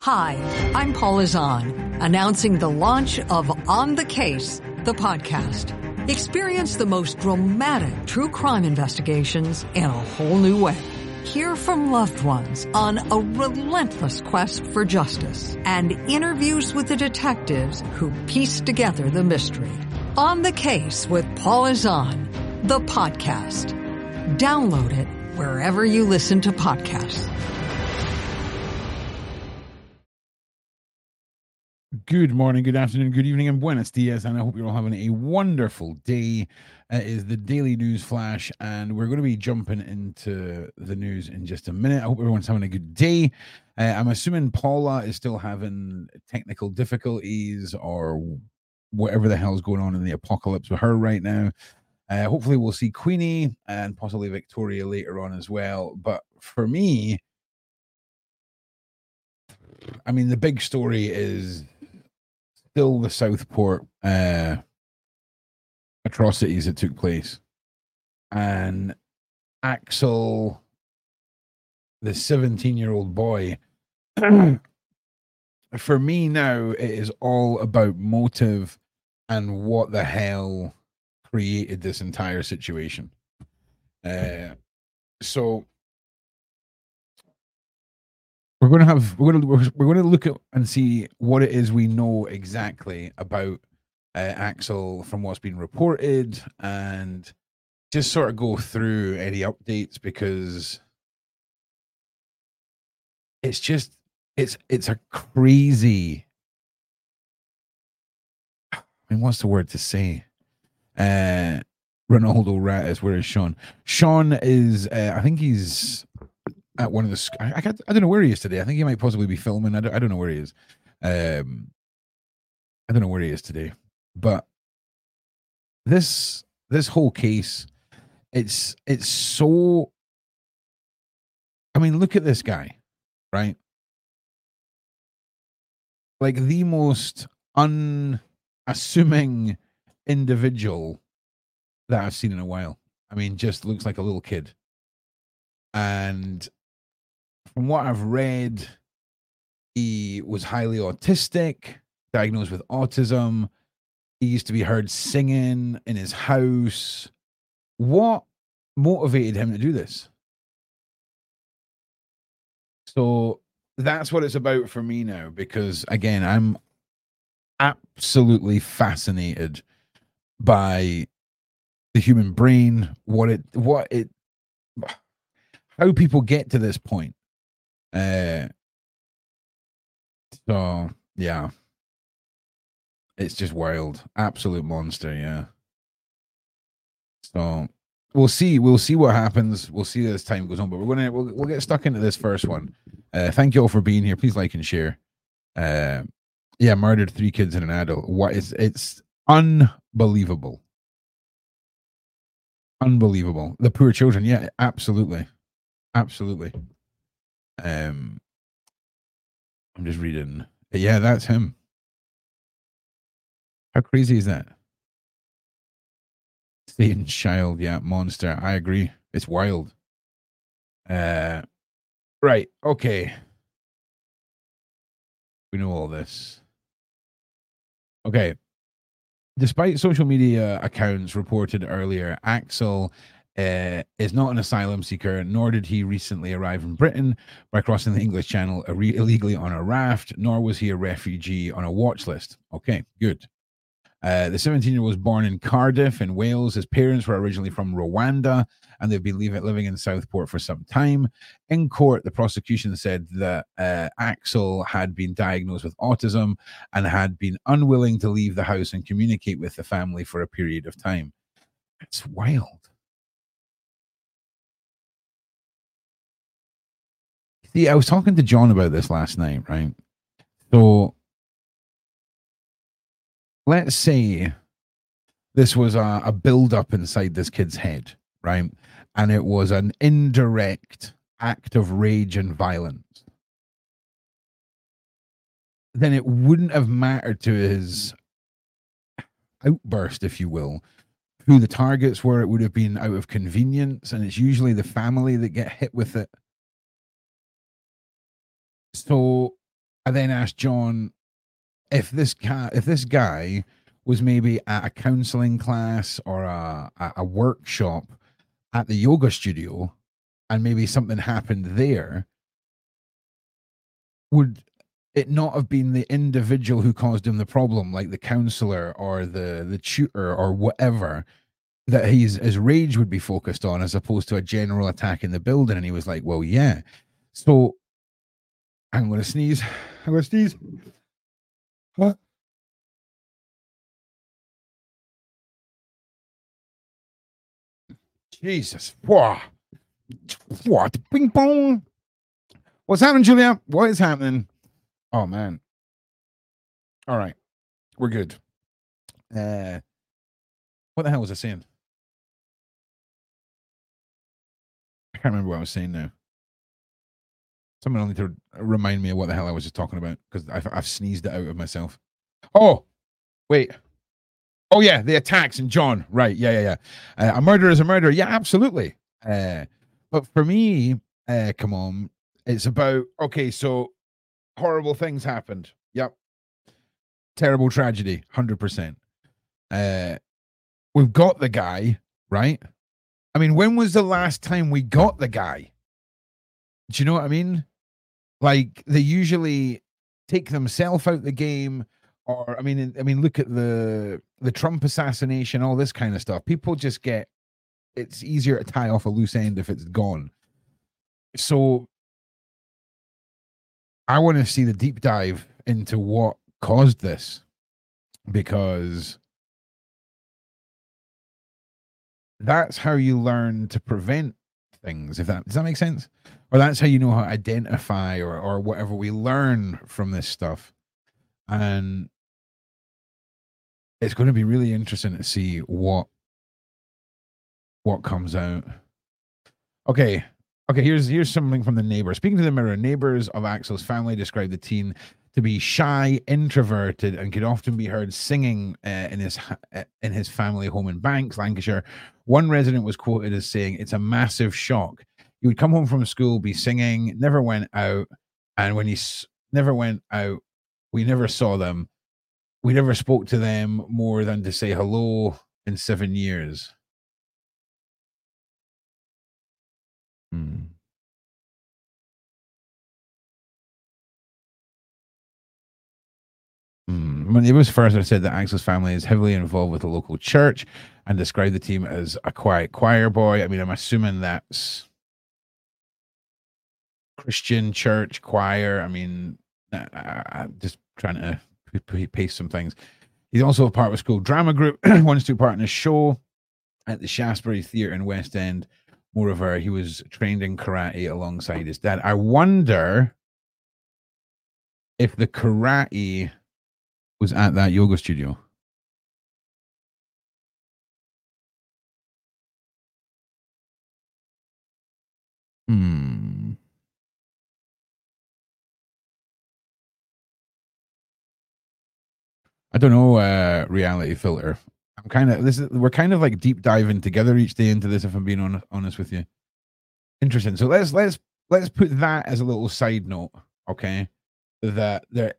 Hi, I'm Paula Zahn, announcing the launch of On the Case, the podcast. Experience the most dramatic true crime investigations in a whole new way. Hear from loved ones on a relentless quest for justice and interviews with the detectives who pieced together the mystery. On the Case with Paula Zahn, the podcast. Download it wherever you listen to podcasts. Good morning, good afternoon, good evening, and buenos dias, and I hope you're all having a wonderful day. It is the Daily News Flash, and we're going to be jumping into the news in just a minute. I hope everyone's having a good day. I'm assuming Paula is still having technical difficulties or whatever the hell's going on in the apocalypse with her right now. Hopefully we'll see Queenie and possibly Victoria later on as well. But for me, I mean, the big story is still the Southport atrocities that took place. And Axel, the 17-year-old boy, for me now, it is all about motive and what the hell created this entire situation. So we're going to look at and see what it is we know exactly about Axel from what's been reported, and just sort of go through any updates, because it's a crazy, I mean, what's the word to say? Ronaldo Ratis, where is Sean? Sean is, I think he's at one of the, I don't know where he is today. I think he might possibly be filming. I don't know where he is. I don't know where he is today. But this whole case, it's so, I mean, look at this guy, right? Like the most unassuming individual that I've seen in a while. I mean, just looks like a little kid. And from what I've read, he was highly autistic, diagnosed with autism. He used to be heard singing in his house. What motivated him to do this? So that's what it's about for me now, because again, I'm absolutely fascinated by the human brain, how people get to this point. So yeah, it's just wild, absolute monster. Yeah. So we'll see what happens. We'll see as time goes on, but we'll get stuck into this first one. Thank you all for being here. Please like and share. Yeah, murdered 3 kids and an adult. It's unbelievable. Unbelievable. The poor children. Yeah, absolutely. Absolutely. I'm just reading. Yeah, that's him. How crazy is that? Satan's child, yeah, monster. I agree. It's wild. Right. Okay. We know all this. Okay. Despite social media accounts reported earlier, Axel is not an asylum seeker, nor did he recently arrive in Britain by crossing the English Channel illegally on a raft, nor was he a refugee on a watch list. Okay, good. The 17-year-old was born in Cardiff in Wales. His parents were originally from Rwanda, and they've been living in Southport for some time. In court, the prosecution said that Axel had been diagnosed with autism and had been unwilling to leave the house and communicate with the family for a period of time. That's wild. See, I was talking to John about this last night, right? So let's say this was a build-up inside this kid's head, right? And it was an indirect act of rage and violence. Then it wouldn't have mattered to his outburst, if you will, who the targets were. It would have been out of convenience, and it's usually the family that get hit with it. So I then asked John if this guy was maybe at a counseling class or a workshop at the yoga studio, and maybe something happened there, would it not have been the individual who caused him the problem, like the counselor or the tutor or whatever, that his rage would be focused on, as opposed to a general attack in the building? And he was like, well, yeah. So I'm going to sneeze. I'm going to sneeze. What? Jesus. What? Ping pong. What's happening, Julia? What is happening? Oh, man. All right. We're good. What the hell was I saying? I can't remember what I was saying now. Someone will need to remind me of what the hell I was just talking about, because I've sneezed it out of myself. Oh, wait. Oh, yeah, the attacks in John. Right. Yeah. A murder is a murder. Yeah, absolutely. But for me, come on, it's about, okay, so horrible things happened. Yep. Terrible tragedy. 100%. We've got the guy, right? I mean, when was the last time we got the guy? Do you know what I mean? Like, they usually take themselves out the game, or I mean, look at the Trump assassination, all this kind of stuff. People just get, it's easier to tie off a loose end if it's gone. So I want to see the deep dive into what caused this, because that's how you learn to prevent things. If that, does that make sense? Or that's how you know how to identify, or whatever we learn from this stuff. And it's going to be really interesting to see what comes out. Okay. Here's something from the neighbor. Speaking to the Mirror, neighbors of Axel's family described the teen to be shy, introverted, and could often be heard singing in his family home in Banks, Lancashire. One resident was quoted as saying, "It's a massive shock. He would come home from school, be singing, never went out, and when he never went out, we never saw them. We never spoke to them more than to say hello in 7 years." Hmm. When it was first, I said that Axel's family is heavily involved with the local church and described the team as a quiet choir boy. I mean, I'm assuming that's Christian church choir. I mean, I'm just trying to paste some things. He's also a part of a school drama group, once took part in a show at the Shaftesbury Theatre in West End. Moreover, he was trained in karate alongside his dad. I wonder if the karate was at that yoga studio. Hmm. I don't know, reality filter. I'm kind of, we're kind of like deep diving together each day into this, if I'm being honest with you. Interesting. So let's put that as a little side note, okay? That there,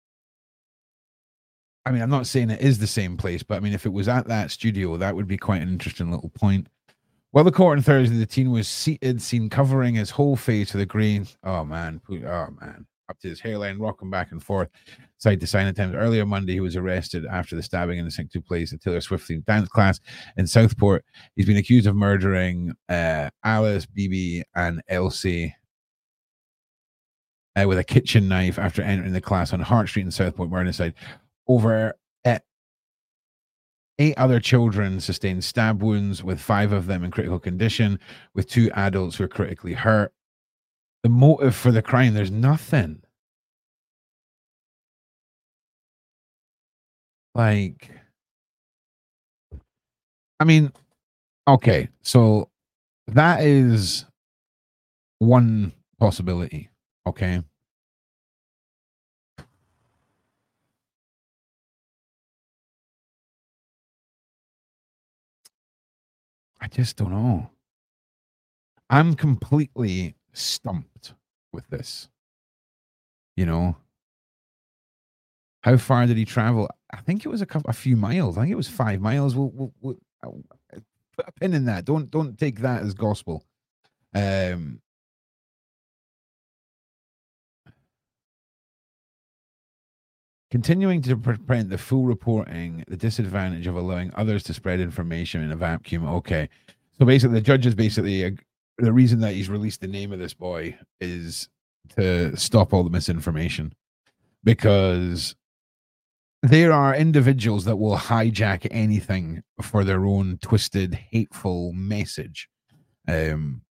I mean, I'm not saying it is the same place, but I mean, if it was at that studio, that would be quite an interesting little point. Well, the court on Thursday, the teen was seated, seen covering his whole face with a green. Oh man, up to his hairline, rocking back and forth, side to side at times. Earlier Monday, he was arrested after the stabbing in the sink took place at Taylor Swift themed dance class in Southport. He's been accused of murdering Alice, Bibi, and Elsie with a kitchen knife after entering the class on Hart Street in Southport, Merseyside. Over 8 other children sustained stab wounds, with 5 of them in critical condition, with 2 adults who are critically hurt. The motive for the crime, there's nothing. Like, I mean, okay, so that is one possibility, okay? I just don't know. I'm completely stumped with this, you know? How far did he travel? I think it was a few miles. I think it was 5 miles. We'll put a pin in that. Don't take that as gospel. Continuing to prevent the full reporting, the disadvantage of allowing others to spread information in a vacuum. Okay. So basically, the judge is basically the reason that he's released the name of this boy is to stop all the misinformation, because there are individuals that will hijack anything for their own twisted, hateful message. And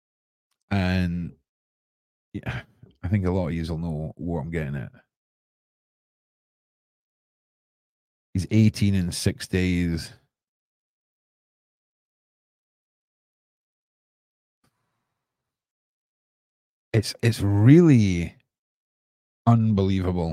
yeah, I think a lot of you will know what I'm getting at. He's 18 in 6 days. It's really unbelievable.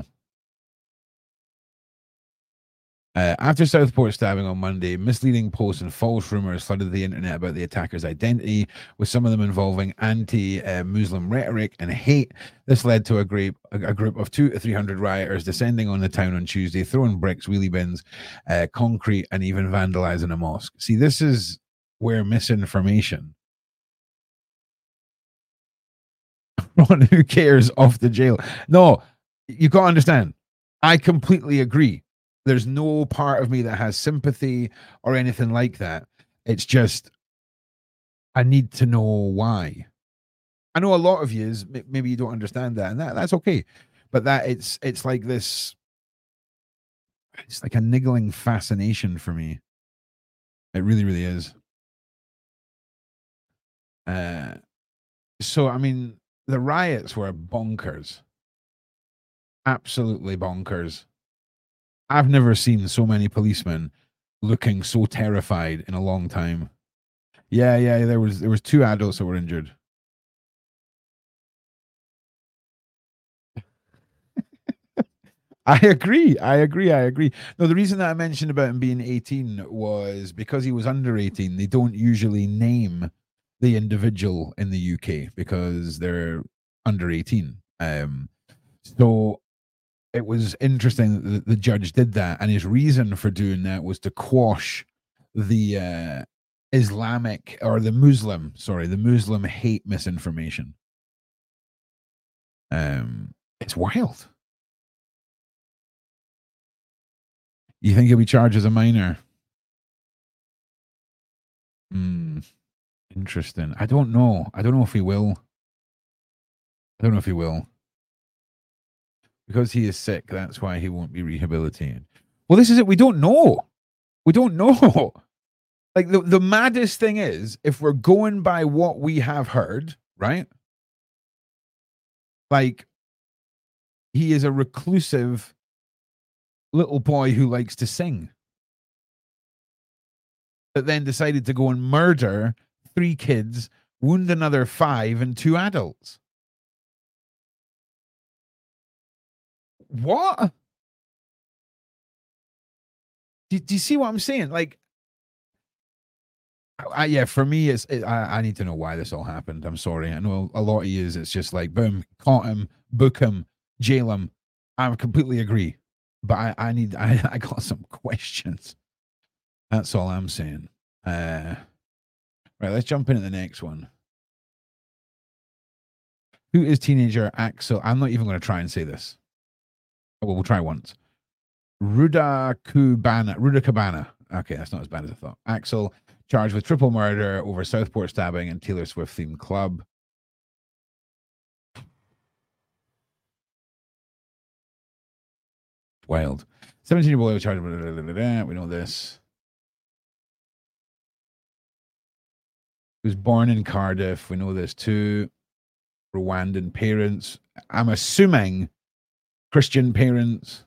After Southport stabbing on Monday, misleading posts and false rumors flooded the internet about the attacker's identity, with some of them involving anti-Muslim rhetoric and hate. This led to a group of 200 to 300 rioters descending on the town on Tuesday, throwing bricks, wheelie bins, concrete, and even vandalizing a mosque. See, this is where misinformation. Who cares? Off the jail. No, you got to understand. I completely agree. There's no part of me that has sympathy or anything like that. It's just, I need to know why. I know a lot of you, maybe you don't understand that, and that's okay. But that it's like this, it's like a niggling fascination for me. It really, really is. So, I mean, the riots were bonkers. Absolutely bonkers. I've never seen so many policemen looking so terrified in a long time. Yeah, there was 2 adults that were injured. I agree. No, the reason that I mentioned about him being 18 was because he was under 18. They don't usually name the individual in the UK because they're under 18. So it was interesting that the judge did that, and his reason for doing that was to quash the the Muslim hate misinformation. It's wild. You think he'll be charged as a minor? Interesting. I don't know if he will. Because he is sick, that's why he won't be rehabilitated. Well, this is it. We don't know. Like, the maddest thing is, if we're going by what we have heard, right? Like, he is a reclusive little boy who likes to sing, that then decided to go and murder 3 kids, wound another 5, and 2 adults. What? Do you see what I'm saying? Like, yeah, for me, I need to know why this all happened. I'm sorry. I know a lot of you it's just like, boom, caught him, book him, jail him. I completely agree. But I got some questions. That's all I'm saying. Right, let's jump into the next one. Who is teenager Axel? I'm not even going to try and say this. Oh, well, we'll try once. Ruda Cabana. Okay, that's not as bad as I thought. Axel charged with triple murder over Southport stabbing and Taylor Swift themed club. Wild. 17-year-old boy was charged. We know this. He was born in Cardiff. We know this too. Rwandan parents. I'm assuming Christian parents.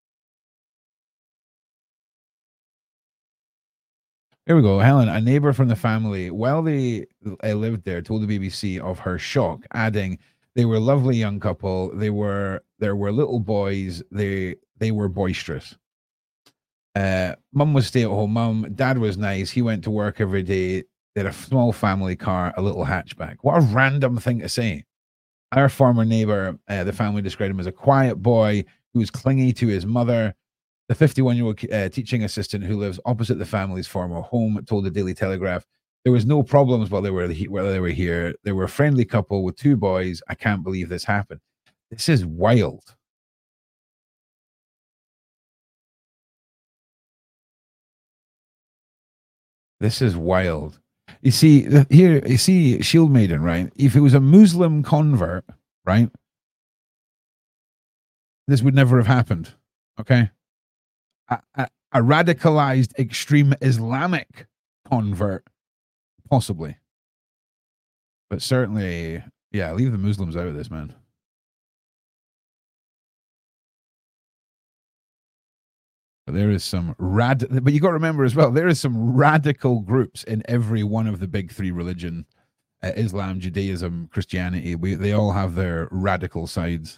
Here we go. Helen, a neighbor from the family, while they lived there, told the BBC of her shock, adding, "They were a lovely young couple. There were little boys. They were boisterous. Mum was stay-at-home mum. Dad was nice. He went to work every day. They had a small family car, a little hatchback." What a random thing to say. Our former neighbor, the family described him as a quiet boy who was clingy to his mother. The 51-year-old teaching assistant who lives opposite the family's former home told the Daily Telegraph, there was no problems while they were here. They were a friendly couple with 2 boys. I can't believe this happened. This is wild. This is wild. You see, here, you see Shield Maiden, right? If it was a Muslim convert, right, this would never have happened. Okay. A radicalized extreme Islamic convert, possibly. But certainly, yeah, leave the Muslims out of this, man. But there is some but you got to remember as well, there is some radical groups in every one of the big 3 religion, Islam, Judaism, Christianity. They all have their radical sides.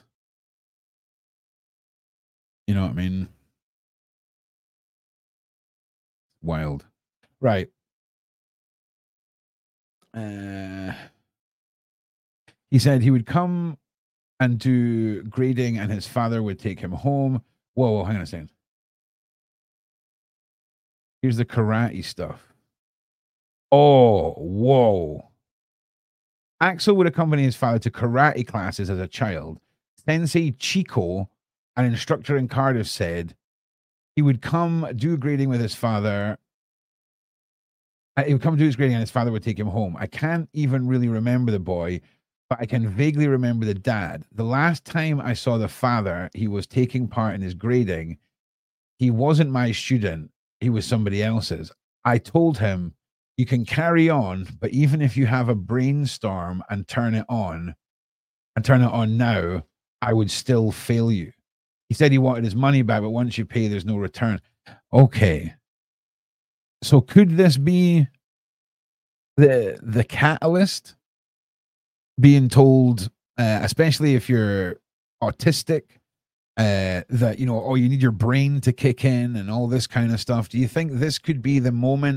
You know what I mean? Wild. Right. He said he would come and do grading and his father would take him home. Whoa, hang on a second. Here's the karate stuff. Oh, whoa. Axel would accompany his father to karate classes as a child. Sensei Chico, an instructor in Cardiff, said he would come do grading with his father. He would come do his grading and his father would take him home. I can't even really remember the boy, but I can vaguely remember the dad. The last time I saw the father, he was taking part in his grading. He wasn't my student. He was somebody else's. I told him, you can carry on, but even if you have a brainstorm and turn it on now, I would still fail you. He said he wanted his money back, but once you pay, there's no return. Okay. So could this be the catalyst being told, especially if you're autistic, that, you know, oh, you need your brain to kick in and all this kind of stuff? Do you think this could be the moment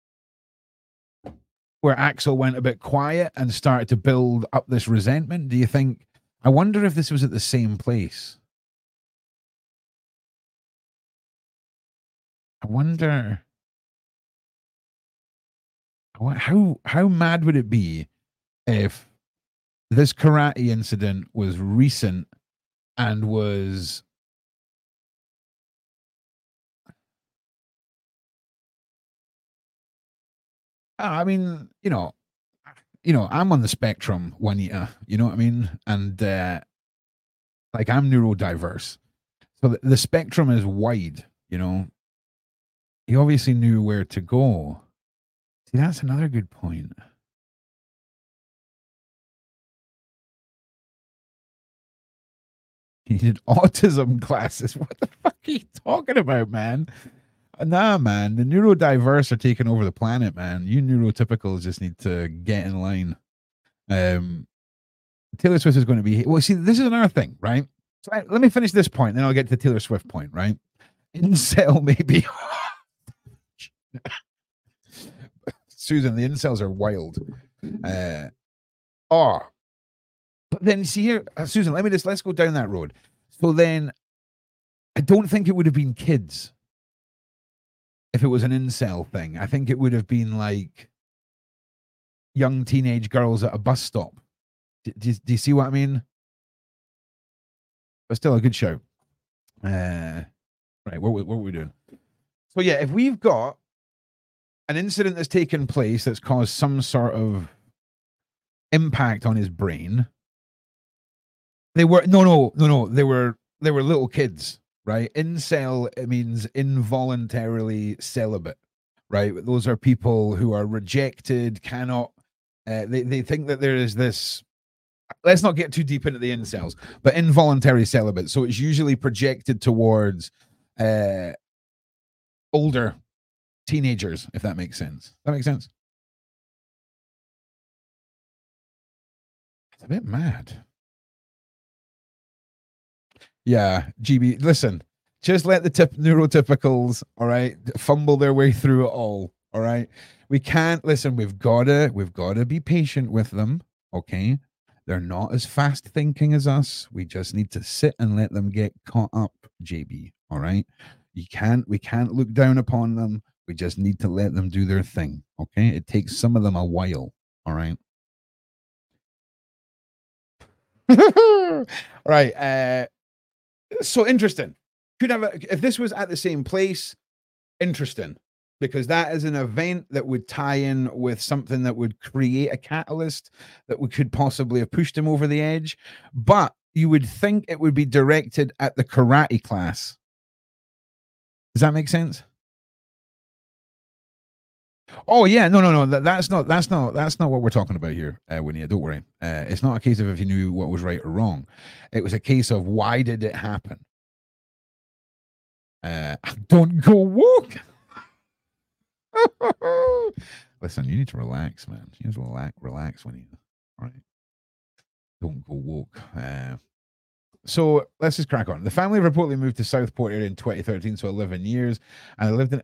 where Axel went a bit quiet and started to build up this resentment? Do you think, I wonder if this was at the same place. I wonder how mad would it be if this karate incident was recent and was I mean, you know, I'm on the spectrum, Juanita, you know what I mean? And like, I'm neurodiverse. So the spectrum is wide, you know. He obviously knew where to go. See, that's another good point. He did autism classes. What the fuck are you talking about, man? Nah, man. The neurodiverse are taking over the planet, man. You neurotypicals just need to get in line. Taylor Swift is going to be... Well, see, this is another thing, right? So let me finish this point, then I'll get to the Taylor Swift point, right? Incel maybe... Susan, the incels are wild. But then see here, Susan, let's go down that road. So then I don't think it would have been kids if it was an incel thing. I think it would have been like young teenage girls at a bus stop. Do you see what I mean? But still a good show. Right, what were we doing? So yeah, if we've got an incident that's taken place that's caused some sort of impact on his brain. They were no. They were little kids, right? Incel, it means involuntarily celibate, right? Those are people who are rejected, cannot. They think that there is this. Let's not get too deep into the incels, but involuntary celibate. So it's usually projected towards older teenagers, if that makes sense. That makes sense. It's a bit mad. Yeah, GB, listen, just let the neurotypicals, all right, fumble their way through it all right? We can't, listen, we've got to be patient with them, okay? They're not as fast thinking as us. We just need to sit and let them get caught up, JB, all right? We can't look down upon them. We just need to let them do their thing. Okay. It takes some of them a while. All right. Right. So interesting. Could have if this was at the same place, interesting. Because that is an event that would tie in with something that would create a catalyst that could possibly have pushed him over the edge. But you would think it would be directed at the karate class. Does that make sense? Oh yeah, no. That's not what we're talking about here, Winnie. Don't worry. It's not a case of if you knew what was right or wrong. It was a case of why did it happen? Don't go woke. Listen, you need to relax, man. You need to relax when you. All right. Don't go woke. So let's just crack on. The family reportedly moved to Southport area in 2013, so 11 years, and I lived in.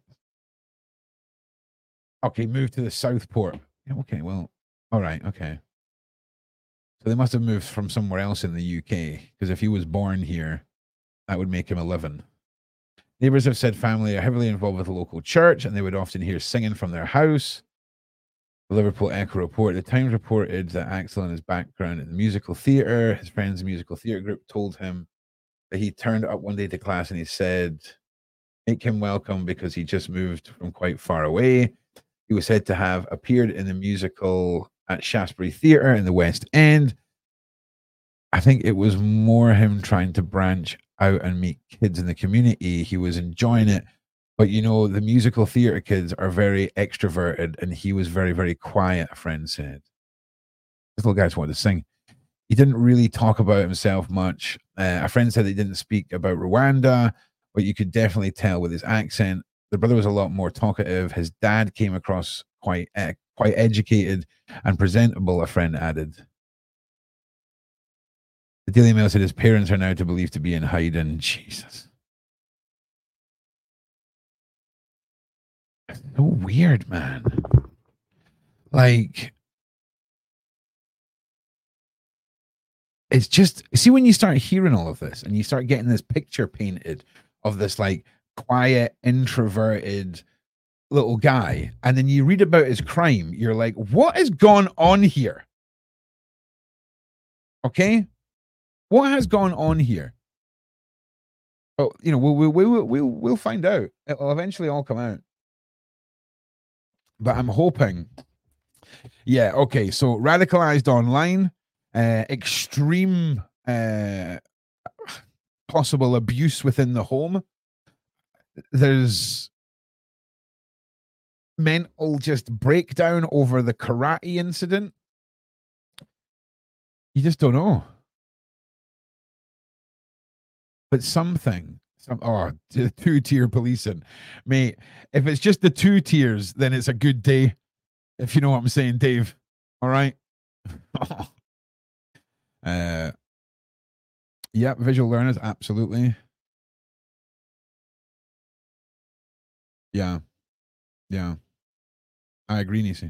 Okay, moved to the Southport. Yeah, okay, well, all right, okay. So they must have moved from somewhere else in the UK, because if he was born here, that would make him 11. Neighbors have said family are heavily involved with the local church, and they would often hear singing from their house. The Liverpool Echo report. The Times reported that Axel and his background in the musical theatre, his friend's musical theatre group told him that he turned up one day to class and he said, make him welcome because he just moved from quite far away. He was said to have appeared in the musical at Shaftesbury Theatre in the West End. I think it was more him trying to branch out and meet kids in the community. He was enjoying it. But, you know, the musical theatre kids are very extroverted, and he was very, very quiet, a friend said. This little guy just wanted to sing. He didn't really talk about himself much. A friend said he didn't speak about Rwanda, but you could definitely tell with his accent. The brother was a lot more talkative. His dad came across quite educated and presentable, a friend added. The Daily Mail said his parents are now to believe to be in hiding. Jesus. So weird, man. Like, it's just, see, when you start hearing all of this and you start getting this picture painted of this like quiet, introverted little guy, and then you read about his crime, you're like, what has gone on here? Okay, what has gone on here? Oh, you know, we'll find out. It'll eventually all come out. But I'm hoping. Yeah, okay. So radicalized online, extreme possible abuse within the home. There's mental just breakdown over the karate incident. You just don't know. But the 2-tier policing, mate. If it's just the 2 tiers, then it's a good day. If you know what I'm saying, Dave. All right. Yeah, visual learners, absolutely. Yeah. I agree, Nisi.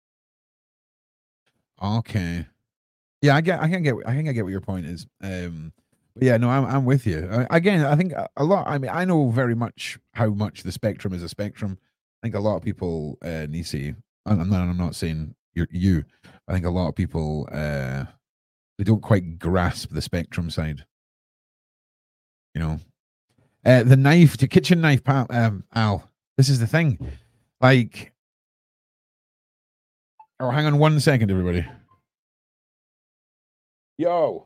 Okay. Yeah, I can get what your point is. But yeah, no, I'm with you. Again, I think a lot. I mean, I know very much how much the spectrum is a spectrum. I think a lot of people, Nisi. I'm not saying you. I think a lot of people they don't quite grasp the spectrum side. You know, the knife, the kitchen knife, Al. This is the thing. Like, oh, hang on 1 second, everybody. Yo.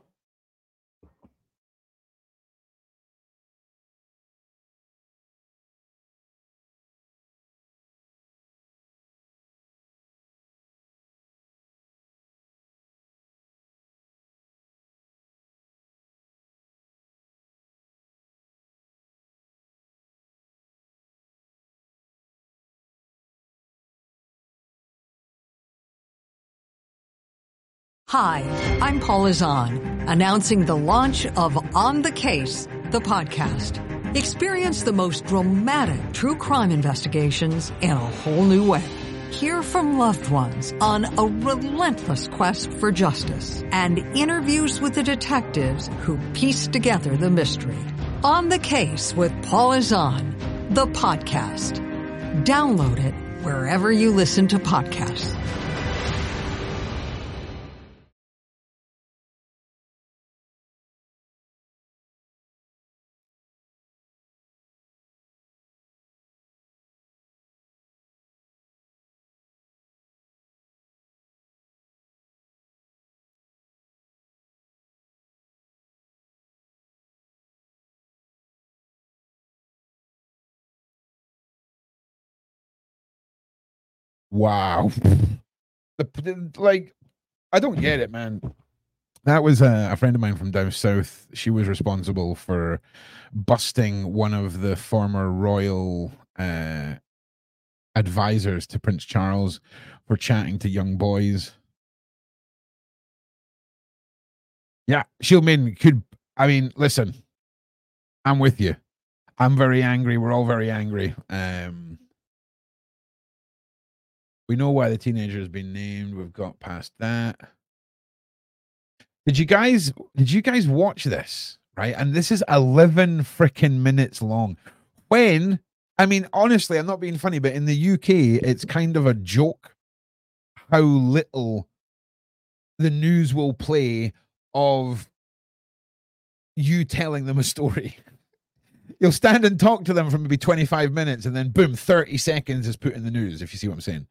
Hi, I'm Paula Zahn, announcing the launch of On the Case, the podcast. Experience the most dramatic true crime investigations in a whole new way. Hear from loved ones on a relentless quest for justice and interviews with the detectives who piece together the mystery. On the Case with Paul Azan, the podcast. Download it wherever you listen to podcasts. Wow. Like, I don't get it, man. That was a friend of mine from down south. She was responsible for busting one of the former royal advisors to Prince Charles for chatting to young boys. Yeah, Shieldman could. I mean, listen, I'm with you. I'm very angry. We're all very angry. We know why the teenager has been named. We've got past that. Did you guys watch this? Right, and this is 11 freaking minutes long. When, I mean, honestly, I'm not being funny, but in the UK, it's kind of a joke how little the news will play of you telling them a story. You'll stand and talk to them for maybe 25 minutes, and then boom, 30 seconds is put in the news, if you see what I'm saying.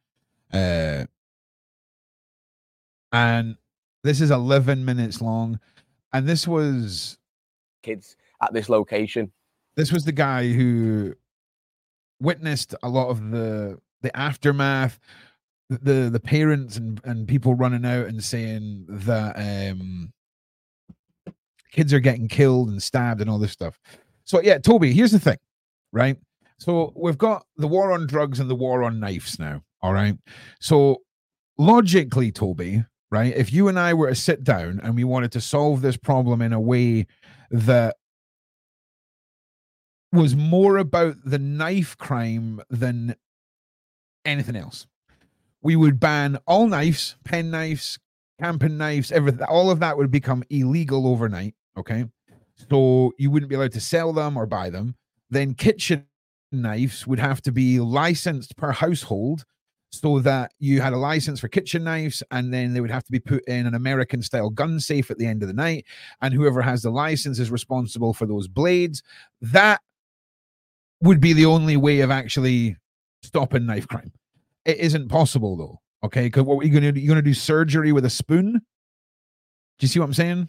And this is 11 minutes long, and this was kids at this location. This was the guy who witnessed a lot of the aftermath, the parents and people running out and saying that kids are getting killed and stabbed and all this stuff. So yeah, Toby, here's the thing, right? So we've got the war on drugs and the war on knives now, all right? So logically, Toby, right, if you and I were to sit down and we wanted to solve this problem in a way that was more about the knife crime than anything else, we would ban all knives, pen knives, camping knives, everything. All of that would become illegal overnight, okay? So you wouldn't be allowed to sell them or buy them. Then kitchen knives would have to be licensed per household, so that you had a license for kitchen knives, and then they would have to be put in an American style gun safe at the end of the night, and whoever has the license is responsible for those blades. That would be the only way of actually stopping knife crime. It isn't possible though, okay? Because what are you going to do? You're going to do surgery with a spoon? Do you see what I'm saying?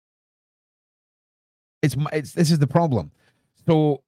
This is the problem. So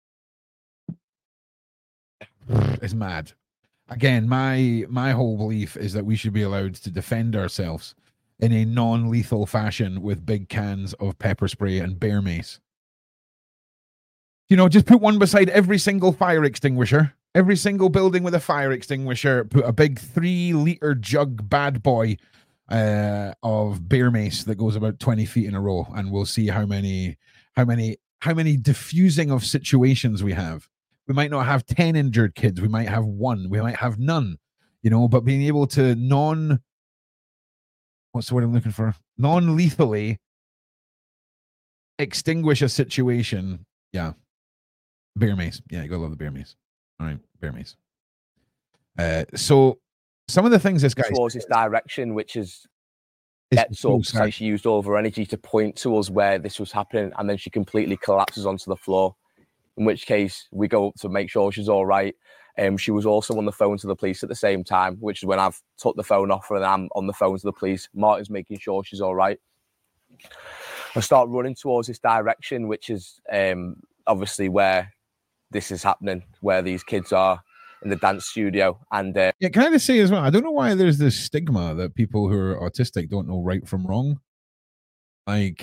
it's mad. Again, my whole belief is that we should be allowed to defend ourselves in a non-lethal fashion with big cans of pepper spray and bear mace. You know, just put one beside every single fire extinguisher. Every single building with a fire extinguisher, put a big 3-liter jug bad boy of bear mace that goes about 20 feet in a row, and we'll see how many diffusing of situations we have. We might not have 10 injured kids. We might have 1. We might have none, you know, but being able to what's the word I'm looking for? Non-lethally extinguish a situation. Yeah. Bear mace. Yeah, you gotta love the bear mace. All right, bear mace. So some of the things this guy towards this direction, which is gets up, so she used all of her energy to point to us where this was happening, and then she completely collapses onto the floor. In which case, we go up to make sure she's all right. She was also on the phone to the police at the same time, which is when I've took the phone off her and I'm on the phone to the police. Martin's making sure she's all right. I start running towards this direction, which is obviously where this is happening, where these kids are in the dance studio. And yeah, can I just say as well, I don't know why there's this stigma that people who are autistic don't know right from wrong. Like,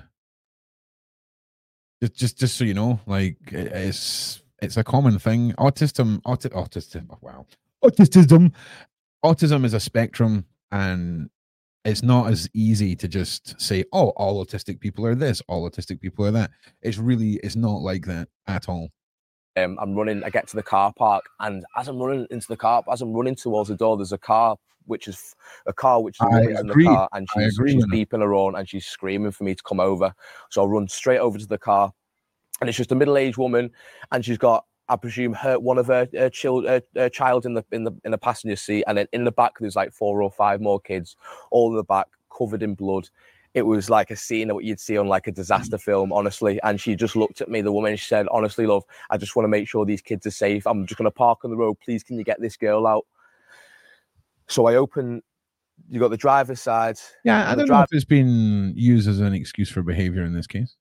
just so you know, like it's a common thing. Autism. Wow, autism is a spectrum, and it's not as easy to just say, oh, all autistic people are this, all autistic people are that. It's not like that at all. I'm running, I get to the car park, and as I'm running towards the door, there's a car which is in the car, and she's beeping her horn and she's screaming for me to come over. So I run straight over to the car, and it's just a middle-aged woman, and she's got, I presume, one of her child in the passenger seat, and then in the back there's like 4 or 5 more kids, all in the back, covered in blood. It was like a scene of what you'd see on like a disaster film, honestly. And she just looked at me, the woman, she said, "Honestly, love, I just want to make sure these kids are safe. I'm just going to park on the road. Please, can you get this girl out?" So I open. You got the driver's side. Yeah, I don't know if it's been used as an excuse for behavior in this case.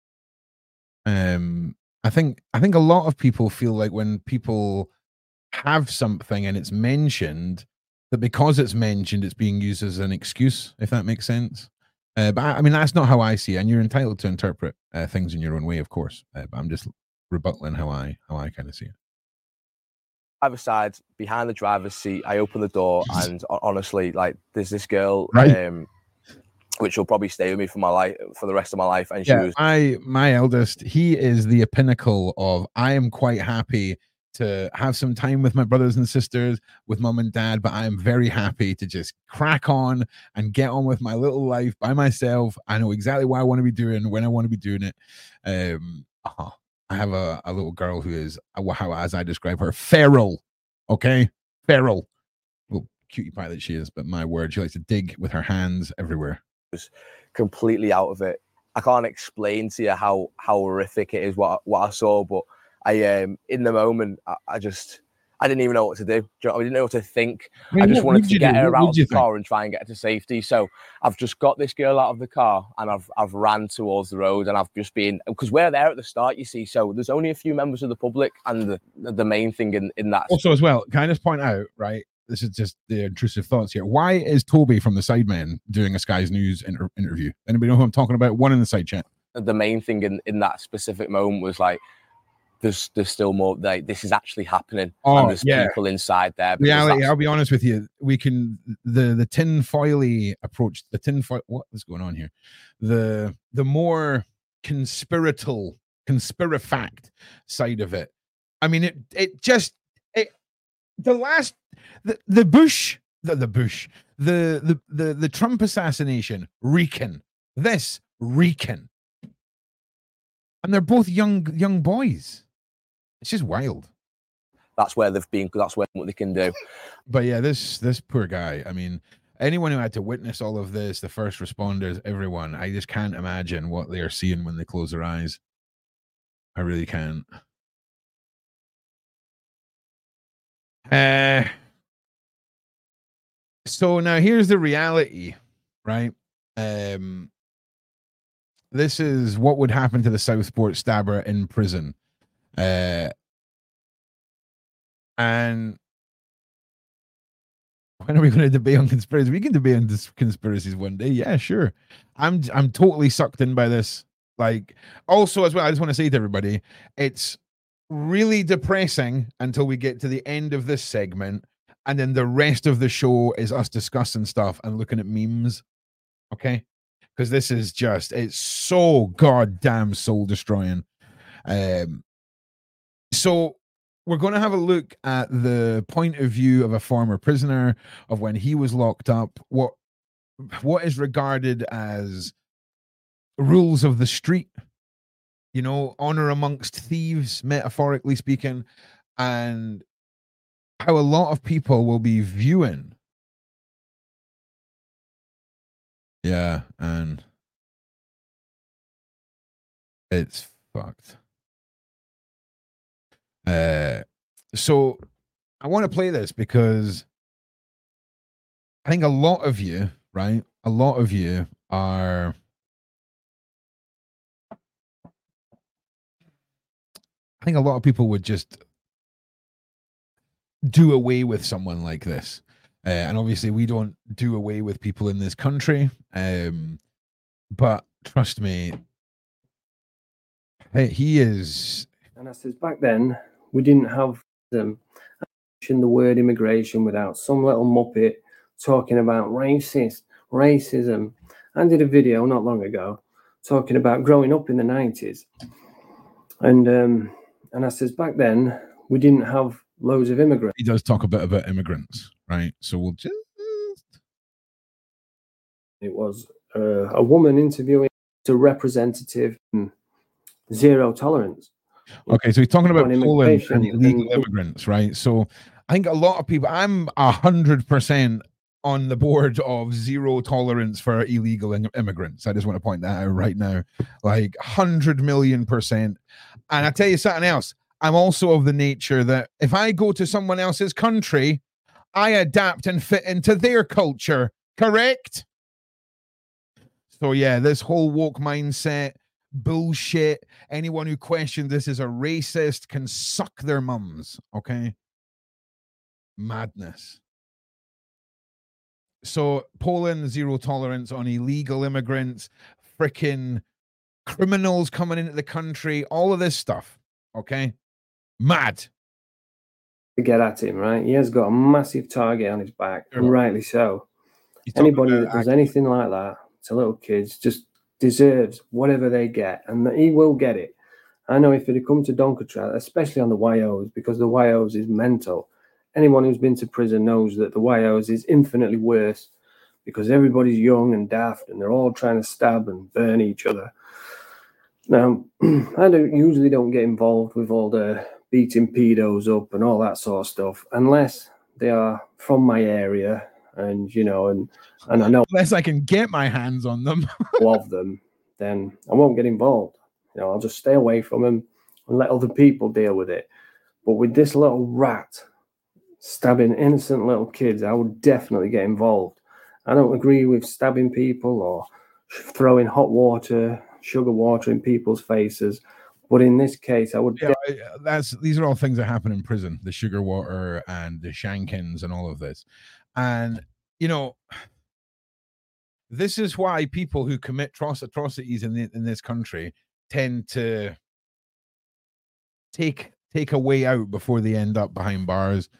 I think a lot of people feel like when people have something and it's mentioned, that because it's mentioned, it's being used as an excuse, if that makes sense. But I mean, that's not how I see it, and you're entitled to interpret things in your own way, of course. But I'm just rebuttaling how I kind of see it. Driver's side, behind the driver's seat, I open the door, and honestly, like, there's this girl, right, which will probably stay with me for the rest of my life. And she was my eldest. He is the pinnacle of, I am quite happy to have some time with my brothers and sisters, with mom and dad, but I am very happy to just crack on and get on with my little life by myself. I know exactly what I want to be doing, when I want to be doing it. I have a little girl who is, how, as I describe her, feral. Okay, feral. Well, cutie pie that she is, but my word, she likes to dig with her hands everywhere. Completely out of it. I can't explain to you how horrific it is what I saw, but I in the moment I didn't even know what to do. I didn't know what to think. I just wanted to get her out of the car and try and get her to safety. So I've just got this girl out of the car, and I've ran towards the road, and I've just been, because we're there at the start, you see, so there's only a few members of the public, and the main thing in that. Also, as well, can I just point out, right? This is just the intrusive thoughts here. Why is Toby from the Sidemen doing a Sky's News interview? Anybody know who I'm talking about? One in the side chat. The main thing in that specific moment was like, there's still more. Like, this is actually happening. And there's people inside there. Reality. I'll be honest with you. We can the tinfoily approach. The tinfoil. What is going on here? The more conspirafact side of it. I mean, the Trump assassination, reeking. This reeking. And they're both young boys. It's just wild. That's where they've been. That's what they can do. But yeah, this poor guy. I mean, anyone who had to witness all of this, the first responders, everyone, I just can't imagine what they are seeing when they close their eyes. I really can't. So now here's the reality, right? This is what would happen to the Southport stabber in prison. And when are we going to debate on conspiracies? We can debate on conspiracies one day. Yeah, sure. I'm totally sucked in by this. Like, also as well, I just want to say to everybody, it's really depressing until we get to the end of this segment, and then the rest of the show is us discussing stuff and looking at memes. Okay? Because this is just, it's so goddamn soul destroying. So we're going to have a look at the point of view of a former prisoner, of when he was locked up, what is regarded as rules of the street, you know, honor amongst thieves, metaphorically speaking, and how a lot of people will be viewing. Yeah, and it's fucked. So I want to play this because I think a lot of you, right? A lot of you are, I think a lot of people would just do away with someone like this. And obviously we don't do away with people in this country. But trust me, he is. And I says, back then, we didn't have them mention the word immigration without some little muppet talking about racism. I did a video not long ago talking about growing up in the 90s. And I says, back then, we didn't have loads of immigrants. He does talk a bit about immigrants, right? So we'll just... It was a woman interviewing a representative. zero tolerance. Okay, so he's talking about Poland and illegal and immigrants, right? So I think a lot of people, I'm 100% on the board of zero tolerance for illegal immigrants. I just want to point that out right now, like 100 million%. And I tell you something else, I'm also of the nature that if I go to someone else's country, I adapt and fit into their culture, correct? So yeah, this whole woke mindset bullshit, anyone who questions this is a racist can suck their mums, okay? Madness. So Poland, zero tolerance on illegal immigrants, freaking criminals coming into the country, all of this stuff, okay? Mad. To get at him, right? He has got a massive target on his back, and rightly so. Anybody that does anything like that to little kids just deserves whatever they get, and he will get it. I know if it had come to Doncaster, especially on the YOs, because the YOs is mental. Anyone who's been to prison knows that the YOs is infinitely worse because everybody's young and daft and they're all trying to stab and burn each other. Now, I usually don't get involved with all the beating pedos up and all that sort of stuff unless they are from my area and, you know, and I know unless I can get my hands on them. Love them, then I won't get involved. You know, I'll just stay away from them and let other people deal with it. But with this little rat stabbing innocent little kids, I would definitely get involved. I don't agree with stabbing people or throwing hot water, sugar water in people's faces. But in this case, I would. Yeah, these are all things that happen in prison: the sugar water and the shankins and all of this. And you know, this is why people who commit atrocities in this country tend to take a way out before they end up behind bars.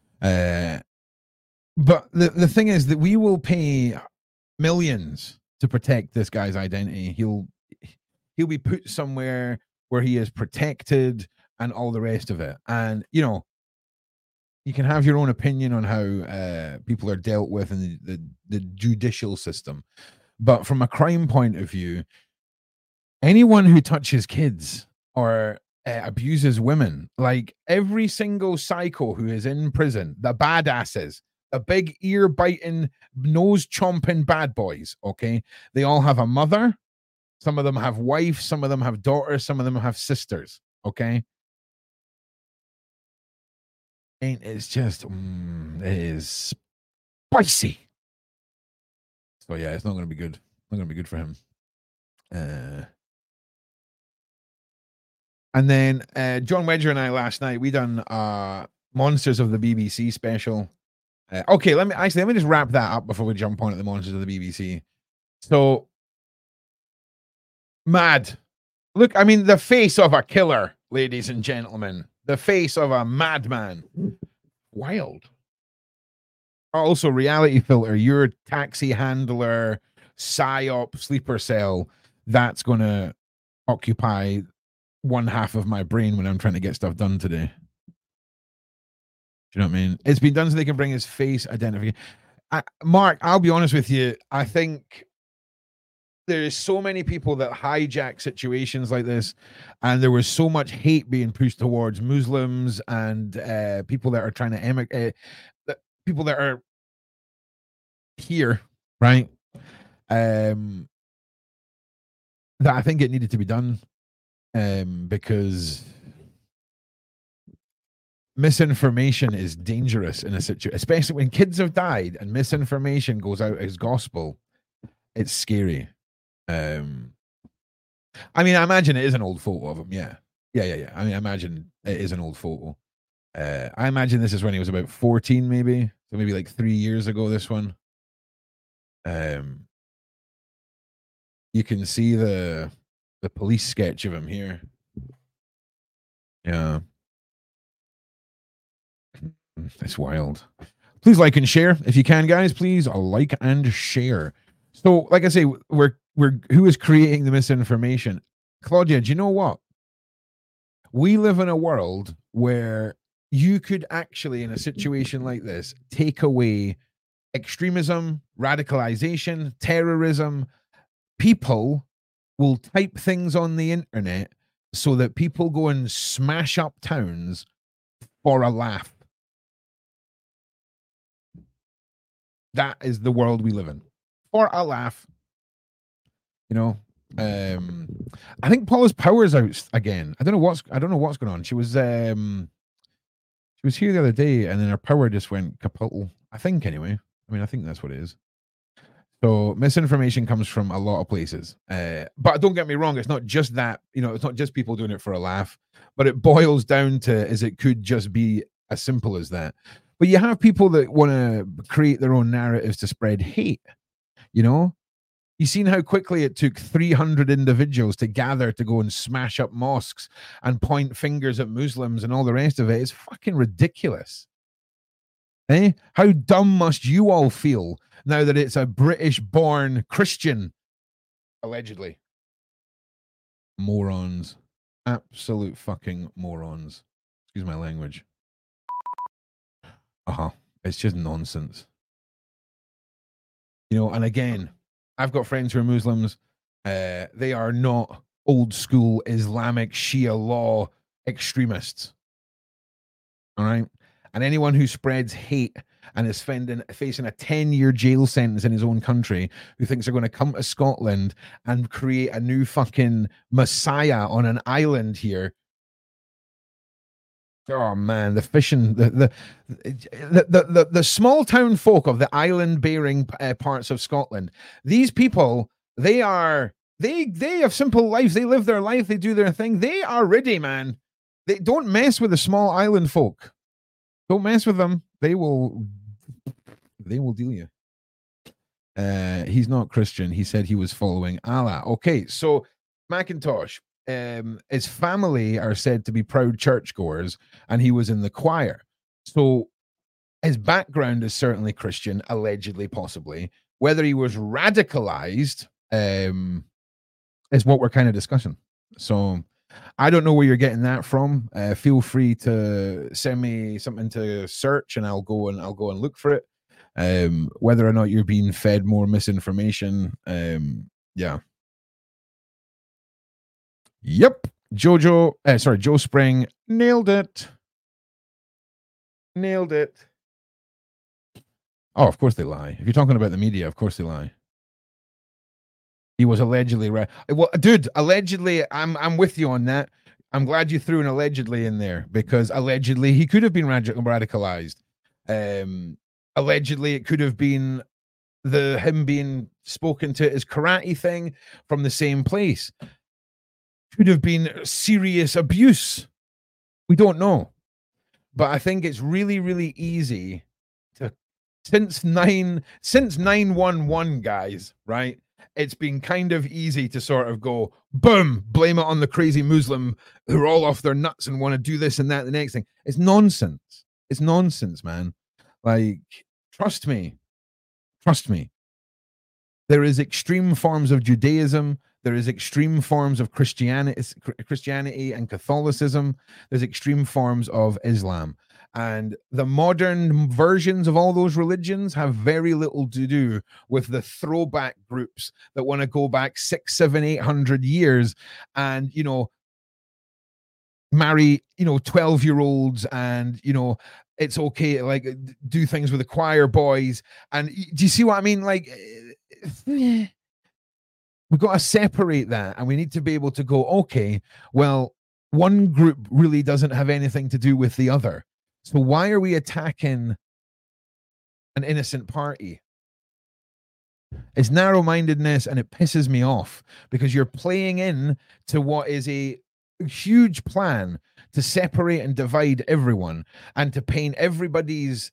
But the thing is that we will pay millions to protect this guy's identity. He'll be put somewhere where he is protected and all the rest of it. And you know, you can have your own opinion on how people are dealt with in the judicial system, but from a crime point of view, anyone who touches kids or abuses women, like every single psycho who is in prison, the badasses, the big ear biting, nose chomping bad boys, okay, they all have a mother. Some of them have wives, some of them have daughters, some of them have sisters, okay? And it's just, it is spicy. So yeah, it's not going to be good. Not going to be good for him. And then John Wedger and I last night, we done Monsters of the BBC special. Okay, let me just wrap that up before we jump on at the Monsters of the BBC. So mad. Look, I mean, the face of a killer, ladies and gentlemen. The face of a madman. Wild. Also, reality filter, your taxi handler, psyop, sleeper cell, that's going to occupy one half of my brain when I'm trying to get stuff done today. Do you know what I mean? It's been done so they can bring his face identification. Mark, I'll be honest with you. I think there is so many people that hijack situations like this, and there was so much hate being pushed towards Muslims and people that are trying to emigrate, people that are here, right? That I think it needed to be done because misinformation is dangerous in a situation, especially when kids have died and misinformation goes out as gospel. It's scary. I mean, I imagine it is an old photo of him. Yeah. I mean, I imagine it is an old photo. I imagine this is when he was about 14, maybe. So maybe like 3 years ago, this one. You can see the police sketch of him here. Yeah. It's wild. Please like and share if you can, guys. Please like and share. So, like I say, we're who is creating the misinformation? Claudia, do you know what? We live in a world where you could actually, in a situation like this, take away extremism, radicalization, terrorism. People will type things on the internet so that people go and smash up towns for a laugh. That is the world we live in. For a laugh. You know, I think Paula's power's out again. I don't know what's going on. She was here the other day, and then her power just went kaput. I think anyway. I mean, I think that's what it is. So misinformation comes from a lot of places. But don't get me wrong, it's not just that, it's not just people doing it for a laugh, but it boils down to it could just be as simple as that. But you have people that want to create their own narratives to spread hate. You've seen how quickly it took 300 individuals to gather to go and smash up mosques and point fingers at Muslims and all the rest of it. It's fucking ridiculous. How dumb must you all feel now that it's a British-born Christian, allegedly? Morons. Absolute fucking morons. Excuse my language. It's just nonsense. And again, I've got friends who are Muslims. They are not old school Islamic Shia law extremists. All right? And anyone who spreads hate and is facing a 10-year jail sentence in his own country, who thinks they're going to come to Scotland and create a new fucking messiah on an island here. Oh man, the fishing, the small town folk of the island-bearing parts of Scotland. These people, they have simple lives. They live their life. They do their thing. They are ready, man. They don't mess with the small island folk. Don't mess with them. They will deal you. He's not Christian. He said he was following Allah. Okay, so Macintosh, his family are said to be proud churchgoers, and he was in the choir. So his background is certainly Christian, allegedly, possibly. Whether he was radicalized is what we're kind of discussing. So I don't know where you're getting that from. Feel free to send me something to search, and I'll go and look for it. Whether or not you're being fed more misinformation, yeah. Yep, Joe Spring nailed it. Oh, of course they lie. If you're talking about the media, of course they lie. He was allegedly right. Well, dude, allegedly, I'm with you on that. I'm glad you threw an allegedly in there, because allegedly he could have been radicalized. Allegedly, it could have been him being spoken to his karate thing from the same place. Could have been serious abuse. We don't know. But I think it's really, really easy to, since 911, guys, right? It's been kind of easy to sort of go, boom, blame it on the crazy Muslim who are all off their nuts and want to do this and that, the next thing. It's nonsense. It's nonsense, man. Like, trust me. There is extreme forms of Judaism. There is extreme forms of Christianity and Catholicism. There's extreme forms of Islam. And the modern versions of all those religions have very little to do with the throwback groups that want to go back 600, 700, 800 years and, marry, 12-year-olds and, it's okay to like do things with the choir boys. And do you see what I mean? Like, we've got to separate that, and we need to be able to go, okay, well, one group really doesn't have anything to do with the other. So why are we attacking an innocent party? It's narrow-mindedness, and it pisses me off, because you're playing in to what is a huge plan to separate and divide everyone, and to paint everybody's,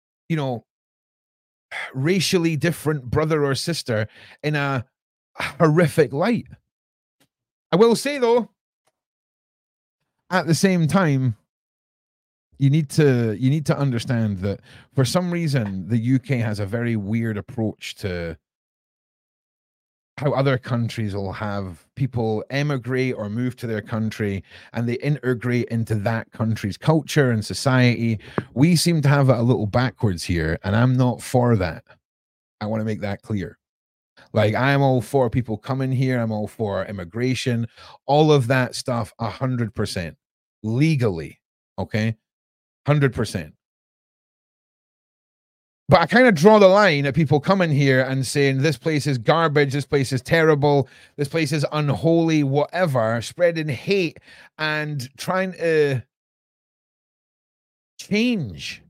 racially different brother or sister in a horrific light. I will say, though, at the same time, you need to understand that for some reason the UK has a very weird approach to how other countries will have people emigrate or move to their country, and they integrate into that country's culture and society. We seem to have it a little backwards here, and I'm not for that. I want to make that clear. Like, I'm all for people coming here. I'm all for immigration, all of that stuff, 100% legally. Okay. 100%. But I kind of draw the line at people coming here and saying this place is garbage, this place is terrible, this place is unholy, whatever, spreading hate and trying to change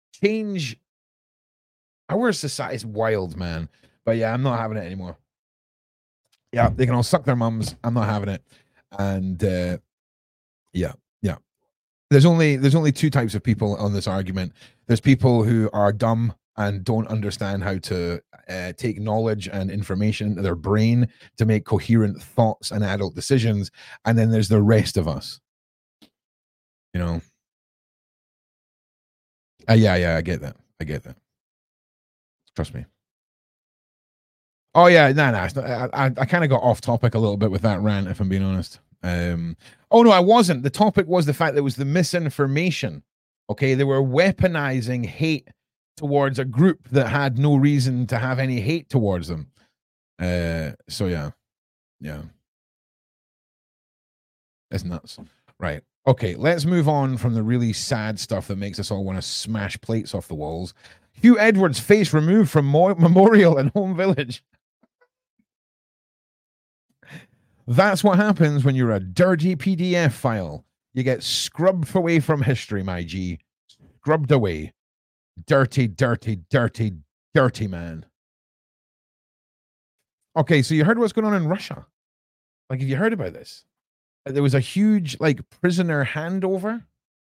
our society. Is wild, man. But yeah, I'm not having it anymore. Yeah, they can all suck their mums. I'm not having it. And yeah. There's only two types of people on this argument. There's people who are dumb and don't understand how to take knowledge and information into their brain to make coherent thoughts and adult decisions. And then there's the rest of us. You know? Yeah, I get that. Trust me. Oh, yeah, no. I kind of got off topic a little bit with that rant, if I'm being honest. Oh, no, I wasn't. The topic was the fact that it was the misinformation. Okay, they were weaponizing hate towards a group that had no reason to have any hate towards them. So yeah. It's nuts. Right. Okay, let's move on from the really sad stuff that makes us all want to smash plates off the walls. Hugh Edwards' face removed from memorial in home village. That's what happens when you're a dirty PDF file. You get scrubbed away from history, my G. Scrubbed away. Dirty man. Okay, so you heard what's going on in Russia? Like, have you heard about this? There was a huge, like, prisoner handover.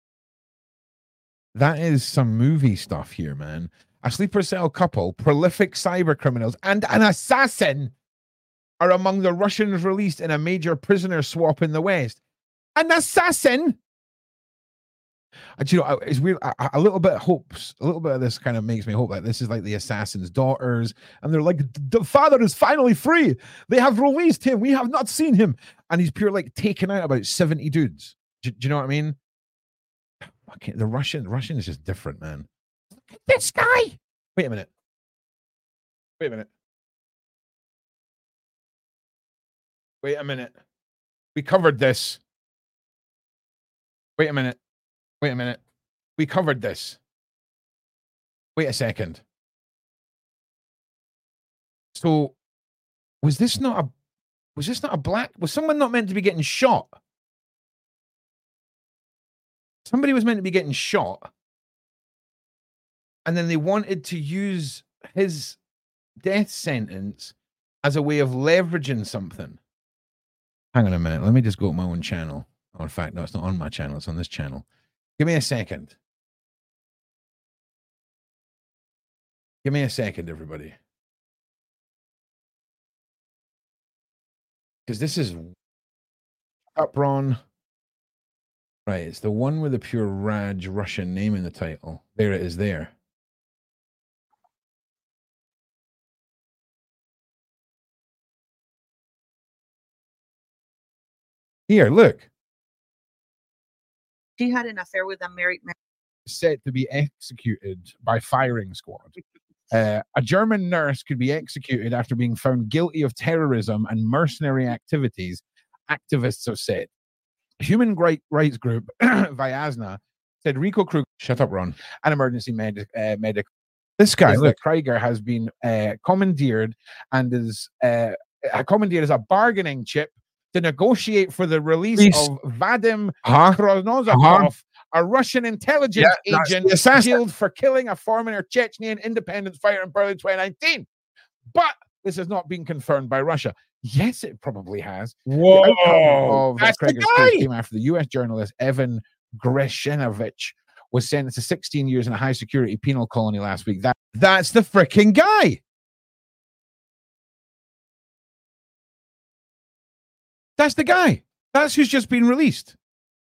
That is some movie stuff here, man. A sleeper cell couple, prolific cyber criminals, and an assassin are among the Russians released in a major prisoner swap in the West. An assassin? And, you know, it's weird. A little bit of this kind of makes me hope that this is like the assassin's daughters, and they're like, the father is finally free. They have released him. We have not seen him, and he's pure like taken out about 70 dudes. Do you know what I mean? Okay, the Russian is just different, man. This guy. Wait a minute. We covered this. Wait a minute. We covered this. Wait a second. So, was this not a black? Was someone not meant to be getting shot? Somebody was meant to be getting shot. And then they wanted to use his death sentence as a way of leveraging something. Hang on a minute. Let me just go to my own channel. Oh, in fact, no, it's not on my channel. It's on this channel. Give me a second. Everybody. Because this is Upron. Right, it's the one with the pure Raj Russian name in the title. There it is there. Here, look. She had an affair with a married man. Set to be executed by firing squad. A German nurse could be executed after being found guilty of terrorism and mercenary activities, activists have said. Human rights group Vyazna said Rico Krug, shut up, Ron, an emergency medic. This guy, look, Krieger, has been commandeered and is commandeered as a bargaining chip to negotiate for the release of Vadim Krasnozakov, a Russian intelligence agent jailed for killing a former Chechnyan independence fighter in Berlin 2019. But this has not been confirmed by Russia. Yes, it probably has. Whoa! That's the guy! Came after the U.S. journalist Evan Greshenovich was sentenced to 16 years in a high-security penal colony last week. That's the freaking guy! That's the guy. That's who's just been released.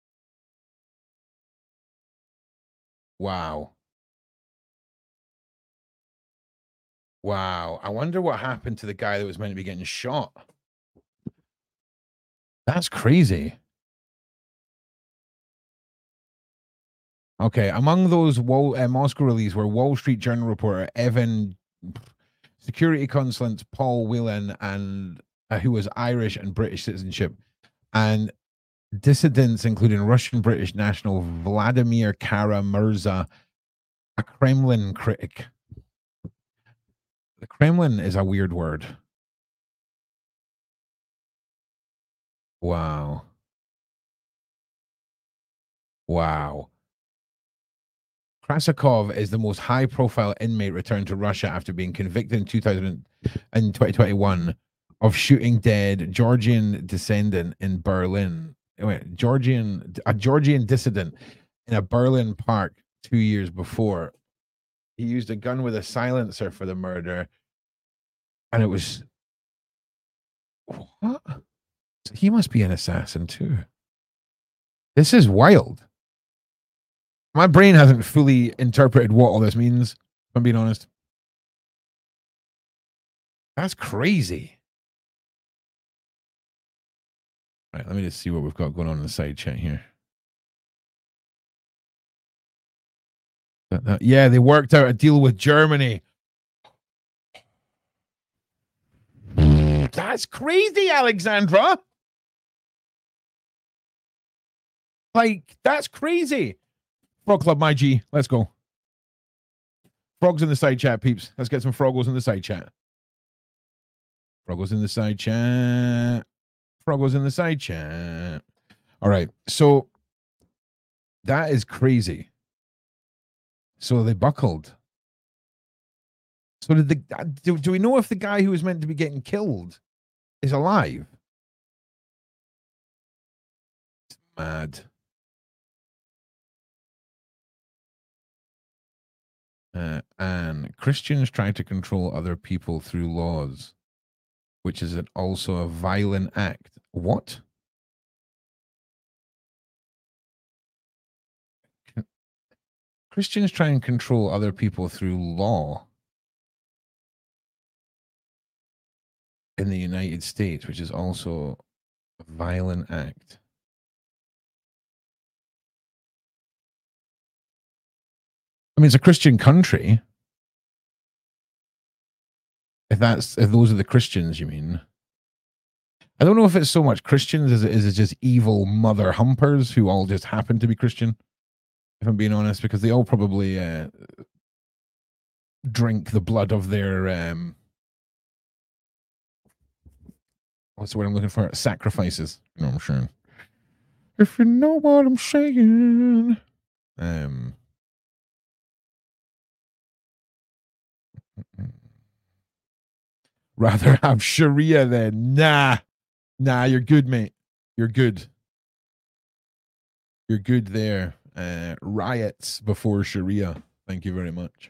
Wow. I wonder what happened to the guy that was meant to be getting shot. That's crazy. Okay, among those Moscow release were Wall Street Journal reporter Evan security consulants Paul Whelan and who was Irish and British citizenship, and dissidents including Russian British national Vladimir Kara-Murza, a Kremlin critic. The Kremlin is a weird word. Wow. Krasakov is the most high-profile inmate returned to Russia after being convicted in 2021 of shooting dead Georgian descendant in Berlin. A Georgian dissident in a Berlin park 2 years before. He used a gun with a silencer for the murder, and it was what? So he must be an assassin too. This is wild. My brain hasn't fully interpreted what all this means, if I'm being honest. That's crazy. All right, let me just see what we've got going on in the side chat here. Yeah, they worked out a deal with Germany. That's crazy, Alexandra. Like, that's crazy. Frog Club, my G. Let's go. Frogs in the side chat, peeps. Let's get some froggles in the side chat. Froggles in the side chat. Froggles in the side chat. All right. So that is crazy. So they buckled. So did do we know if the guy who was meant to be getting killed is alive? It's mad. And Christians try to control other people through laws, which is also a violent act. What? Christians try and control other people through law in the United States, which is also a violent act. I mean, it's a Christian country. If those are the Christians, you mean? I don't know if it's so much Christians as it is just evil mother humpers who all just happen to be Christian, if I'm being honest, because they all probably drink the blood of their what's the word I'm looking for? Sacrifices. You know what I'm saying? If you know what I'm saying. Rather have Sharia then. Nah, you're good, mate. You're good. You're good there. Riots before Sharia. Thank you very much.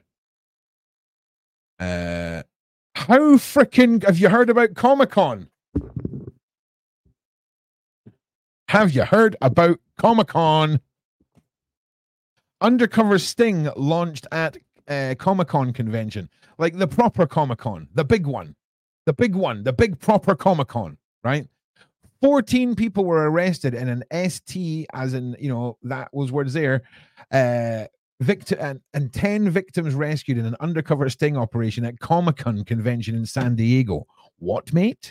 How freaking have you heard about Comic-Con? Have you heard about Comic-Con? Undercover Sting launched at Comic-Con convention. Like the proper Comic-Con. The big one. The big proper Comic-Con, right? 14 people were arrested in an ST, as in, you know, that was words there. Victim and 10 victims rescued in an undercover sting operation at Comic-Con convention in San Diego. What, mate?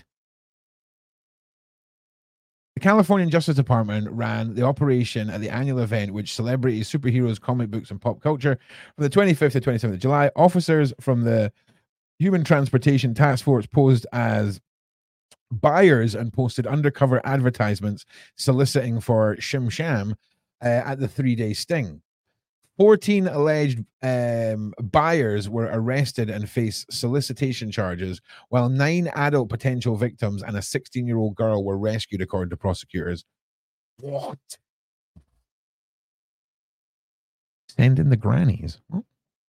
The California Justice Department ran the operation at the annual event, which celebrities, superheroes, comic books, and pop culture. From the 25th to 27th of July, officers from the Human Transportation Task Force posed as buyers and posted undercover advertisements soliciting for Shim Sham at the 3-day sting. 14 alleged buyers were arrested and face solicitation charges, while 9 adult potential victims and a 16-year-old girl were rescued, according to prosecutors. What? Send in the grannies. What?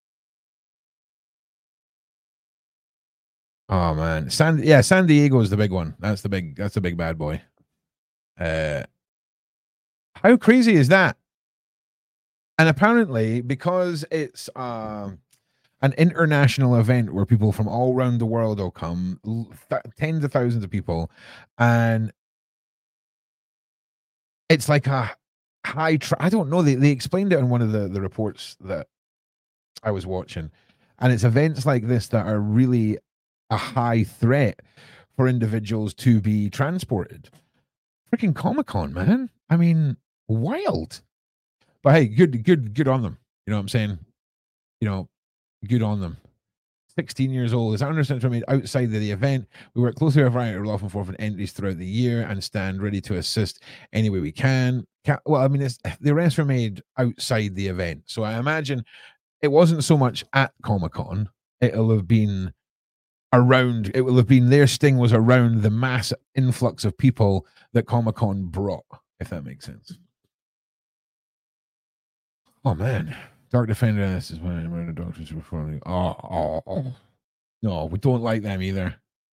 Oh man, San Diego is the big one. That's the big bad boy. How crazy is that? And apparently, because it's an international event where people from all around the world will come, tens of thousands of people, and it's like a high. I don't know. They explained it in one of the reports that I was watching, and it's events like this that are really a high threat for individuals to be transported. Freaking Comic-Con, man. I mean, wild. But hey, good on them. You know what I'm saying? You know, good on them. 16 years old. As I understand from outside of the event, we work closely with a variety of law enforcement entities throughout the year and stand ready to assist any way we can. Well, I mean, the arrests were made outside the event. So I imagine it wasn't so much at Comic-Con. It'll have been around, it will have been their sting was around the mass influx of people that Comic-Con brought, if that makes sense. Oh, man. Dark Defender, this is when murder doctors before. Oh. No, we don't like them either.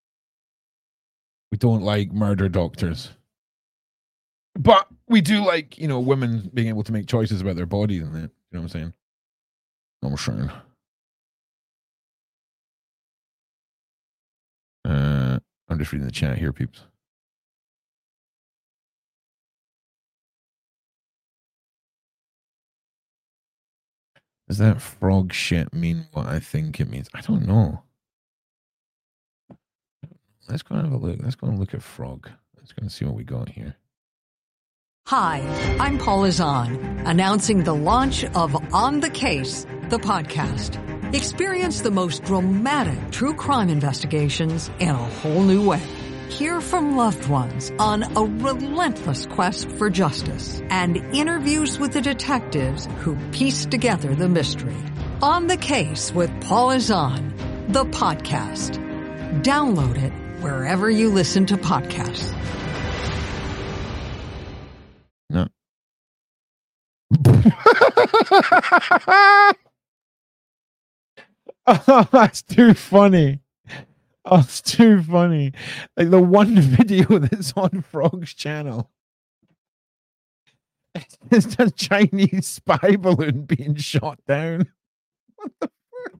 We don't like murder doctors. But we do like, you know, women being able to make choices about their bodies and that. You know what I'm saying? I'm saying. I'm just reading the chat here, peeps. Does that frog shit mean what I think it means? I don't know. Let's go and have a look. Let's go and look at frog. Let's go and see what we got here. Hi, I'm Paula Zahn, announcing the launch of On the Case, the podcast. Experience the most dramatic true crime investigations in a whole new way. Hear from loved ones on a relentless quest for justice and interviews with the detectives who piece together the mystery. On the Case with Paula Zahn, the podcast. Download it wherever you listen to podcasts. No. Oh, that's too funny. Oh, it's too funny. Like the one video that's on Frog's channel. It's a Chinese spy balloon being shot down. What the fuck?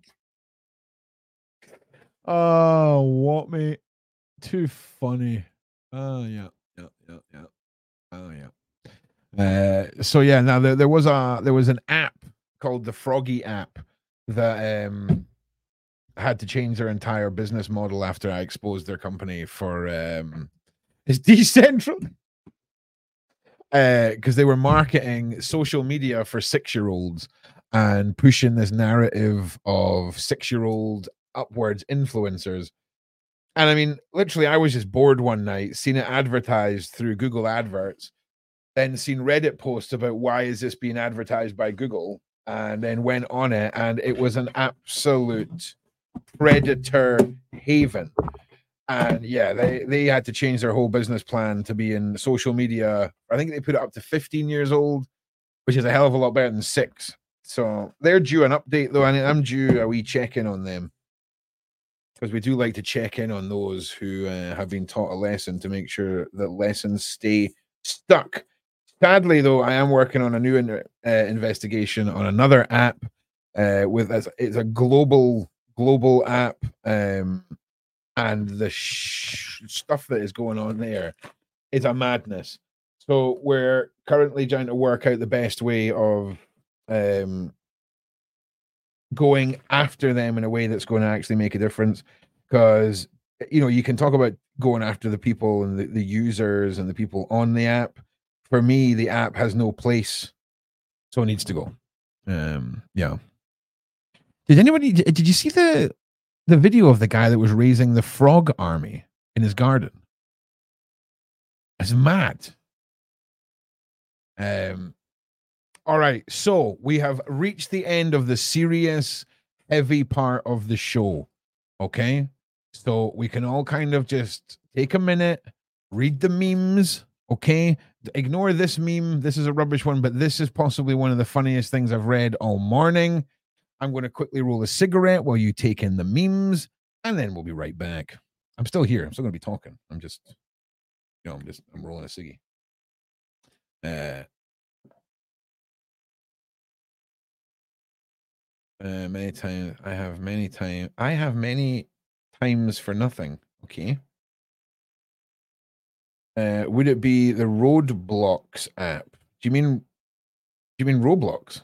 Oh, what, mate? Too funny. Oh, yeah. Oh, yeah. So yeah, now there was an app called the Froggy app that had to change their entire business model after I exposed their company for it's decentral because they were marketing social media for 6-year-olds and pushing this narrative of 6-year-old upwards influencers. And I mean, literally, I was just bored one night, seen it advertised through Google Adverts, then seen Reddit posts about why is this being advertised by Google, and then went on it, and it was an absolute predator haven. And yeah, they had to change their whole business plan to be in social media. I think they put it up to 15 years old, which is a hell of a lot better than 6. So they're due an update, though, and I'm due a wee check-in on them. Because we do like to check in on those who have been taught a lesson to make sure that lessons stay stuck. Sadly, though, I am working on a new investigation on another app. It's a global app, and the stuff that is going on there is a madness. So we're currently trying to work out the best way of going after them in a way that's going to actually make a difference. Because, you know, you can talk about going after the people and the users and the people on the app. For me, the app has no place, so it needs to go. Yeah. Did you see the video of the guy that was raising the frog army in his garden? It's mad. All right, so we have reached the end of the serious, heavy part of the show. Okay, so we can all kind of just take a minute, read the memes. Okay, ignore this meme. This is a rubbish one, but this is possibly one of the funniest things I've read all morning. I'm going to quickly roll a cigarette while you take in the memes, and then we'll be right back. I'm still here. I'm still going to be talking. I'm rolling a ciggy. Many times. I have many times for nothing. Okay. Would it be the Roadblocks app? Do you mean Roblox?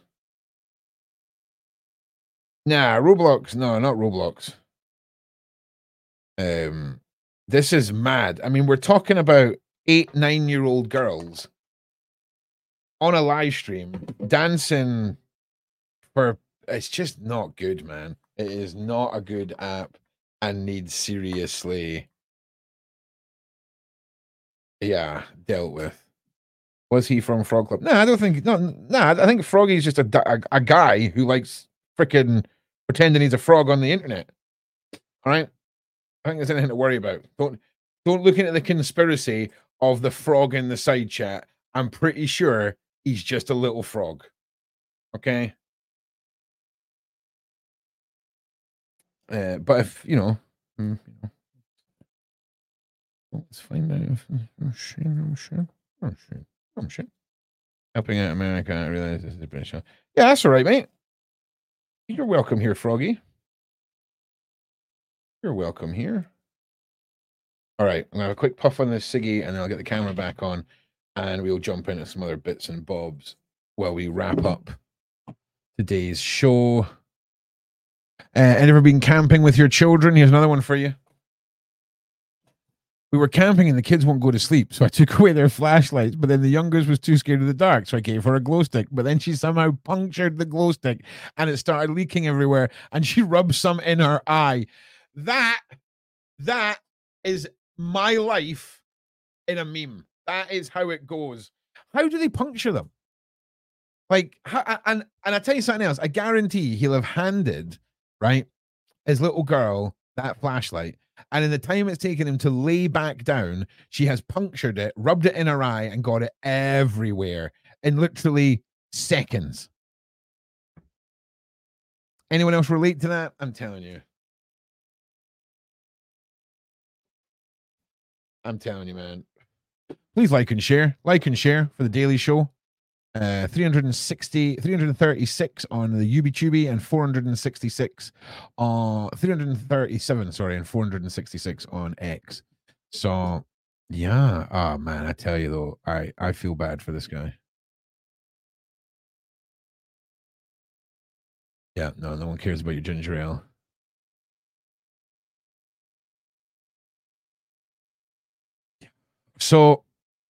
Nah, Roblox. No, not Roblox. This is mad. I mean, we're talking about 8-9-year-old girls on a live stream dancing for. It's just not good, man. It is not a good app and needs seriously, dealt with. Was he from Frog Club? No, I don't think. No, I think Froggy's just a guy who likes freaking pretending he's a frog on the internet. All right, I think there's anything to worry about. Don't look into the conspiracy of the frog in the side chat. I'm pretty sure he's just a little frog. Okay. But if let's find out if shit. Helping out America, I realize this is a British show. Yeah, that's all right, mate. You're welcome here, Froggy. You're welcome here. All right, I'm gonna have a quick puff on this ciggy, and then I'll get the camera back on, and we'll jump into some other bits and bobs while we wrap up today's show. Ever been camping with your children? Here's another one for you. We were camping and the kids won't go to sleep, so I took away their flashlights, but then the youngest was too scared of the dark, so I gave her a glow stick, but then she somehow punctured the glow stick and it started leaking everywhere, and she rubbed some in her eye. That is my life in a meme. That is how it goes. How do they puncture them? Like, and I tell you something else. I guarantee he'll have handed, right, his little girl that flashlight, and in the time it's taken him to lay back down, she has punctured it, rubbed it in her eye, and got it everywhere in literally seconds. Anyone else relate to that? I'm telling you. I'm telling you, man. Please like and share. Like and share for the Daily Show. 336 on the YouTuber and 337, and 466 on X. So yeah, oh man, I tell you though, I feel bad for this guy. Yeah, no one cares about your ginger ale. So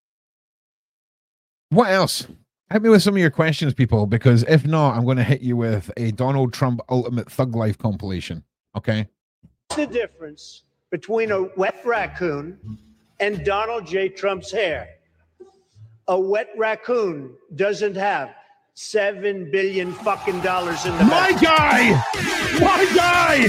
what else? Hit me with some of your questions, people, because if not, I'm going to hit you with a Donald Trump Ultimate Thug Life compilation. Okay? What's the difference between a wet raccoon and Donald J. Trump's hair? A wet raccoon doesn't have $7 billion fucking dollars in the bank. My guy!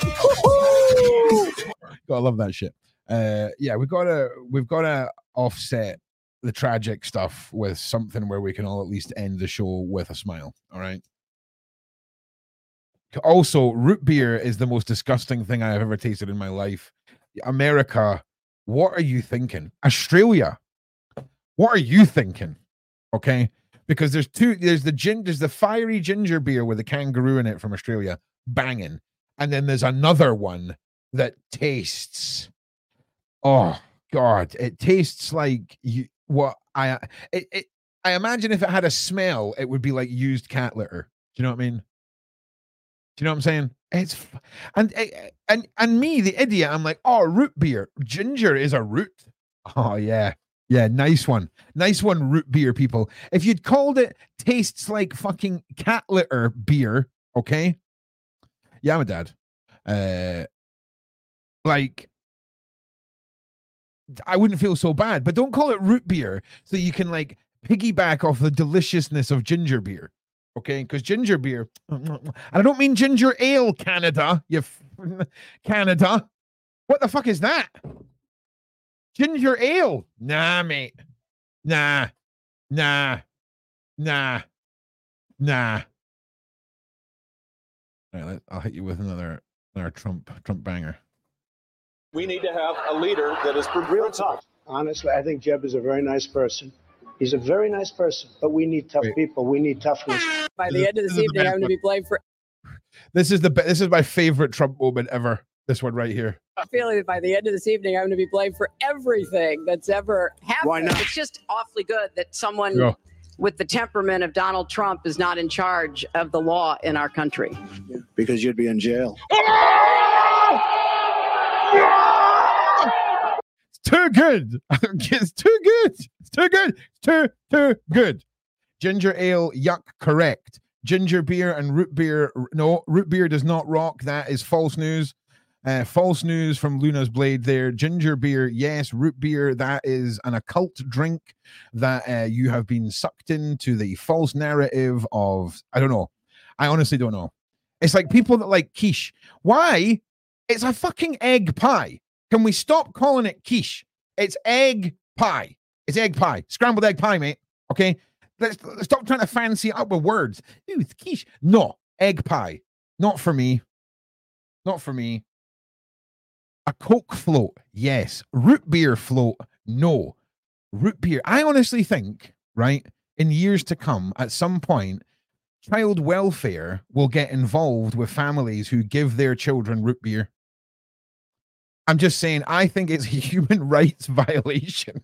God, I love that shit. Yeah, we've got to offset the tragic stuff with something where we can all at least end the show with a smile. All right. Also, root beer is the most disgusting thing I have ever tasted in my life. America, what are you thinking? Australia, what are you thinking? Okay, because there's the fiery ginger beer with a kangaroo in it from Australia, banging, and then there's another one that tastes. Oh God, it tastes like you. What I imagine if it had a smell, it would be like used cat litter. Do you know what I mean? Do you know what I'm saying? It's and me, the idiot, I'm like, oh, root beer. Ginger is a root. Oh yeah. Yeah, nice one, root beer, people. If you'd called it tastes like fucking cat litter beer, okay? Yeah, my dad. Like, I wouldn't feel so bad, but don't call it root beer so you can like piggyback off the deliciousness of ginger beer, okay? Because ginger beer, and I don't mean ginger ale, Canada, Canada. What the fuck is that? Ginger ale? Nah, mate. Nah. All right, I'll hit you with another Trump banger. We need to have a leader that is real tough. Honestly, I think Jeb is a very nice person. He's a very nice person, but we need tough people. We need toughness. By the end of this evening, I'm going to be blamed for. This is my favorite Trump moment ever. This one right here. I'm feeling that by the end of this evening, I'm going to be blamed for everything that's ever happened. Why not? It's just awfully good that someone with the temperament of Donald Trump is not in charge of the law in our country. Yeah, because you'd be in jail. too good. It's too good. It's too good. It's too good. Ginger ale, yuck, correct. Ginger beer and root beer, no, root beer does not rock. That is false news. False news from Luna's Blade there. Ginger beer, yes. Root beer, that is an occult drink that you have been sucked into the false narrative of, I don't know. I honestly don't know. It's like people that like quiche. Why? It's a fucking egg pie. Can we stop calling it quiche? It's egg pie. It's egg pie. Scrambled egg pie, mate. Okay? Let's stop trying to fancy it up with words. Ooh, it's quiche. No, egg pie. Not for me. Not for me. A Coke float, yes. Root beer float, no. Root beer. I honestly think, right, in years to come, at some point, child welfare will get involved with families who give their children root beer. I'm just saying, I think it's a human rights violation.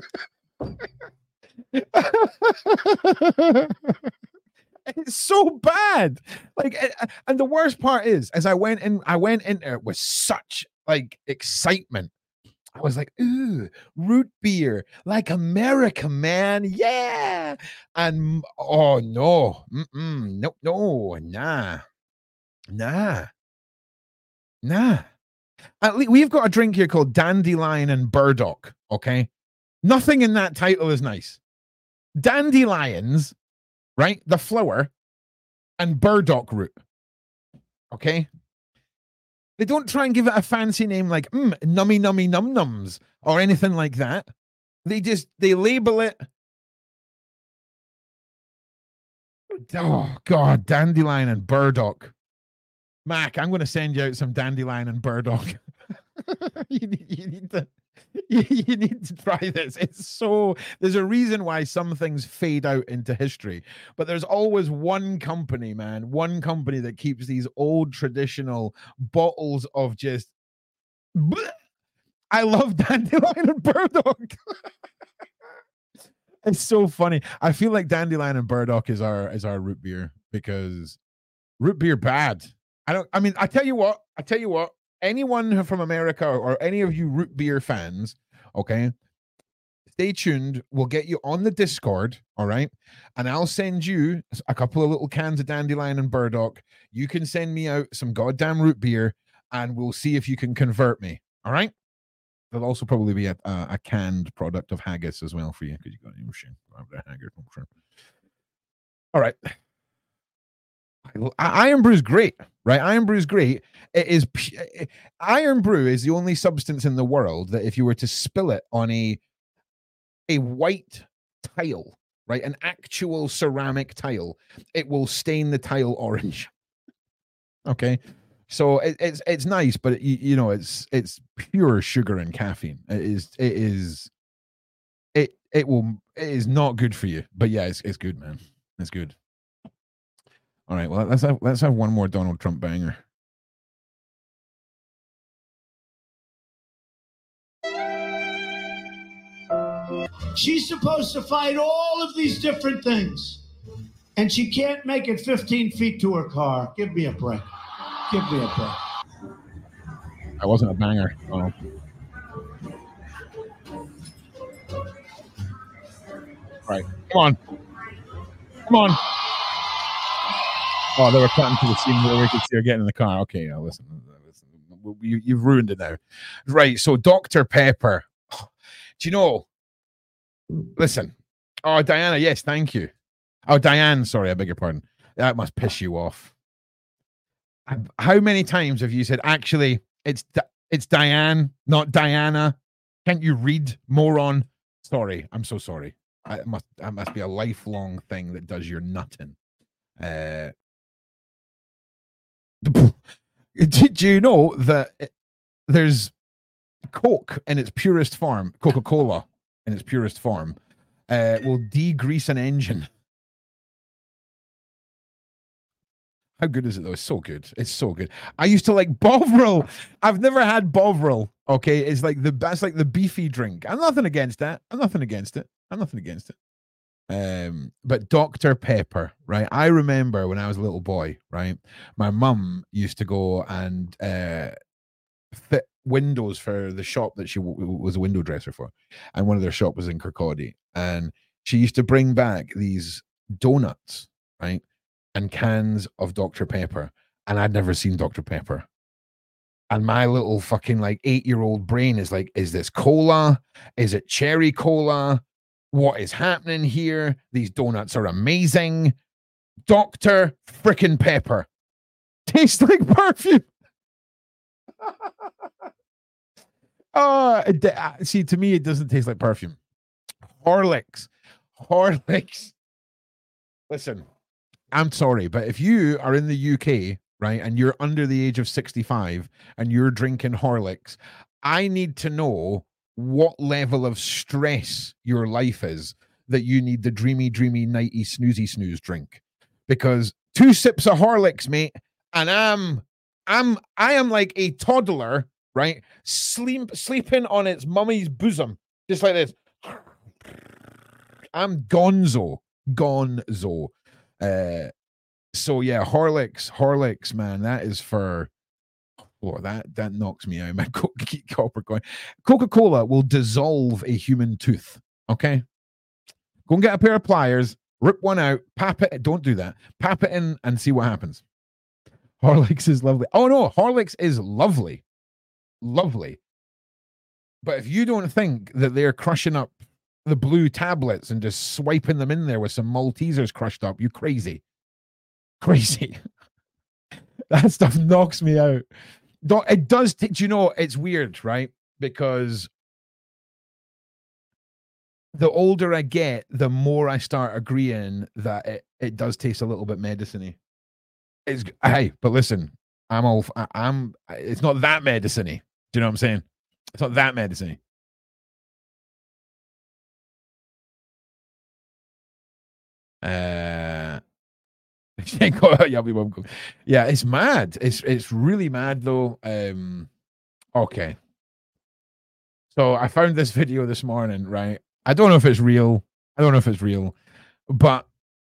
It's so bad. Like, and the worst part is, as I went in it with such like excitement. I was like, ooh, root beer, like America, man. Yeah. And oh no, no, nah. At least we've got a drink here called Dandelion and Burdock. Okay. Nothing in that title is nice. Dandelions, right? The flower, and burdock root. Okay. They don't try and give it a fancy name like nummy nummy num nums or anything like that. They label it. Oh God, dandelion and burdock. Mac, I'm going to send you out some dandelion and burdock. you need to try this. It's so, there's a reason why some things fade out into history, but there's always one company, man, one company that keeps these old traditional bottles of just I love dandelion and burdock. It's so funny. I feel like dandelion and burdock is our root beer, because root beer bad. I tell you what, anyone from America or any of you root beer fans, okay, stay tuned. We'll get you on the Discord, all right? And I'll send you a couple of little cans of dandelion and burdock. You can send me out some goddamn root beer, and we'll see if you can convert me, all right? There'll also probably be a canned product of haggis as well for you, because you got haggis. All right. Iron Brew is great, right? Iron Brew is great. Iron Brew is the only substance in the world that if you were to spill it on a white tile, right, an actual ceramic tile, it will stain the tile orange. Okay, so it's nice, but it's pure sugar and caffeine. It is not good for you. But yeah, it's good, man. It's good. All right, well, let's have one more Donald Trump banger. She's supposed to fight all of these different things, and she can't make it 15 feet to her car. Give me a break. Give me a break. That wasn't a banger. Oh. All right, come on. Oh, they were cutting to the scene where we could see her getting in the car. Okay, listen. You've ruined it now. Right, so Dr. Pepper. Do you know? Listen. Oh, Diana, yes, thank you. Oh, Diane, sorry, I beg your pardon. That must piss you off. How many times have you said, actually, it's Diane, not Diana? Can't you read, moron? Sorry, I'm so sorry. That must be a lifelong thing that does your nutting. Do you know that there's Coke in its purest form, Coca-Cola in its purest form, will degrease an engine? How good is it though? It's so good. It's so good. I used to like Bovril. I've never had Bovril. Okay, it's like that's like the beefy drink. I'm nothing against that. I'm nothing against it. But Dr. Pepper, right? I remember when I was a little boy, right? My mum used to go and windows for the shop that she was a window dresser for, and one of their shop was in Kirkcaldy, and she used to bring back these donuts, right, and cans of Dr. Pepper, and I'd never seen Dr. Pepper. And my little fucking like 8-year-old brain is like, is this cola? Is it cherry cola? What is happening here? These donuts are amazing. Dr. Frickin' Pepper. Tastes like perfume. See, to me, it doesn't taste like perfume. Horlicks. Listen, I'm sorry, but if you are in the UK, right, and you're under the age of 65 and you're drinking Horlicks, I need to know what level of stress your life is that you need the dreamy nighty snooze drink. Because 2 sips of Horlicks, mate, and I am like a toddler, right, sleeping on its mummy's bosom, just like this. I'm gonzo. So yeah, Horlicks, man, that is for that knocks me out. My copper coin. Coca-Cola will dissolve a human tooth. Okay, go and get a pair of pliers, rip one out, pap it. Don't do that. Pap it in and see what happens. Horlicks is lovely. Oh no, Horlicks is lovely. But if you don't think that they're crushing up the blue tablets and just swiping them in there with some Maltesers crushed up, you crazy. That stuff knocks me out. It does. Do you know, it's weird, right? Because the older I get, the more I start agreeing that it does taste a little bit medicine-y. Hey, but listen, it's not that medicine-y. Do you know what I'm saying? It's not that medicine-y. Yeah, it's mad. It's really mad though. Okay. So I found this video this morning, right? I don't know if it's real, but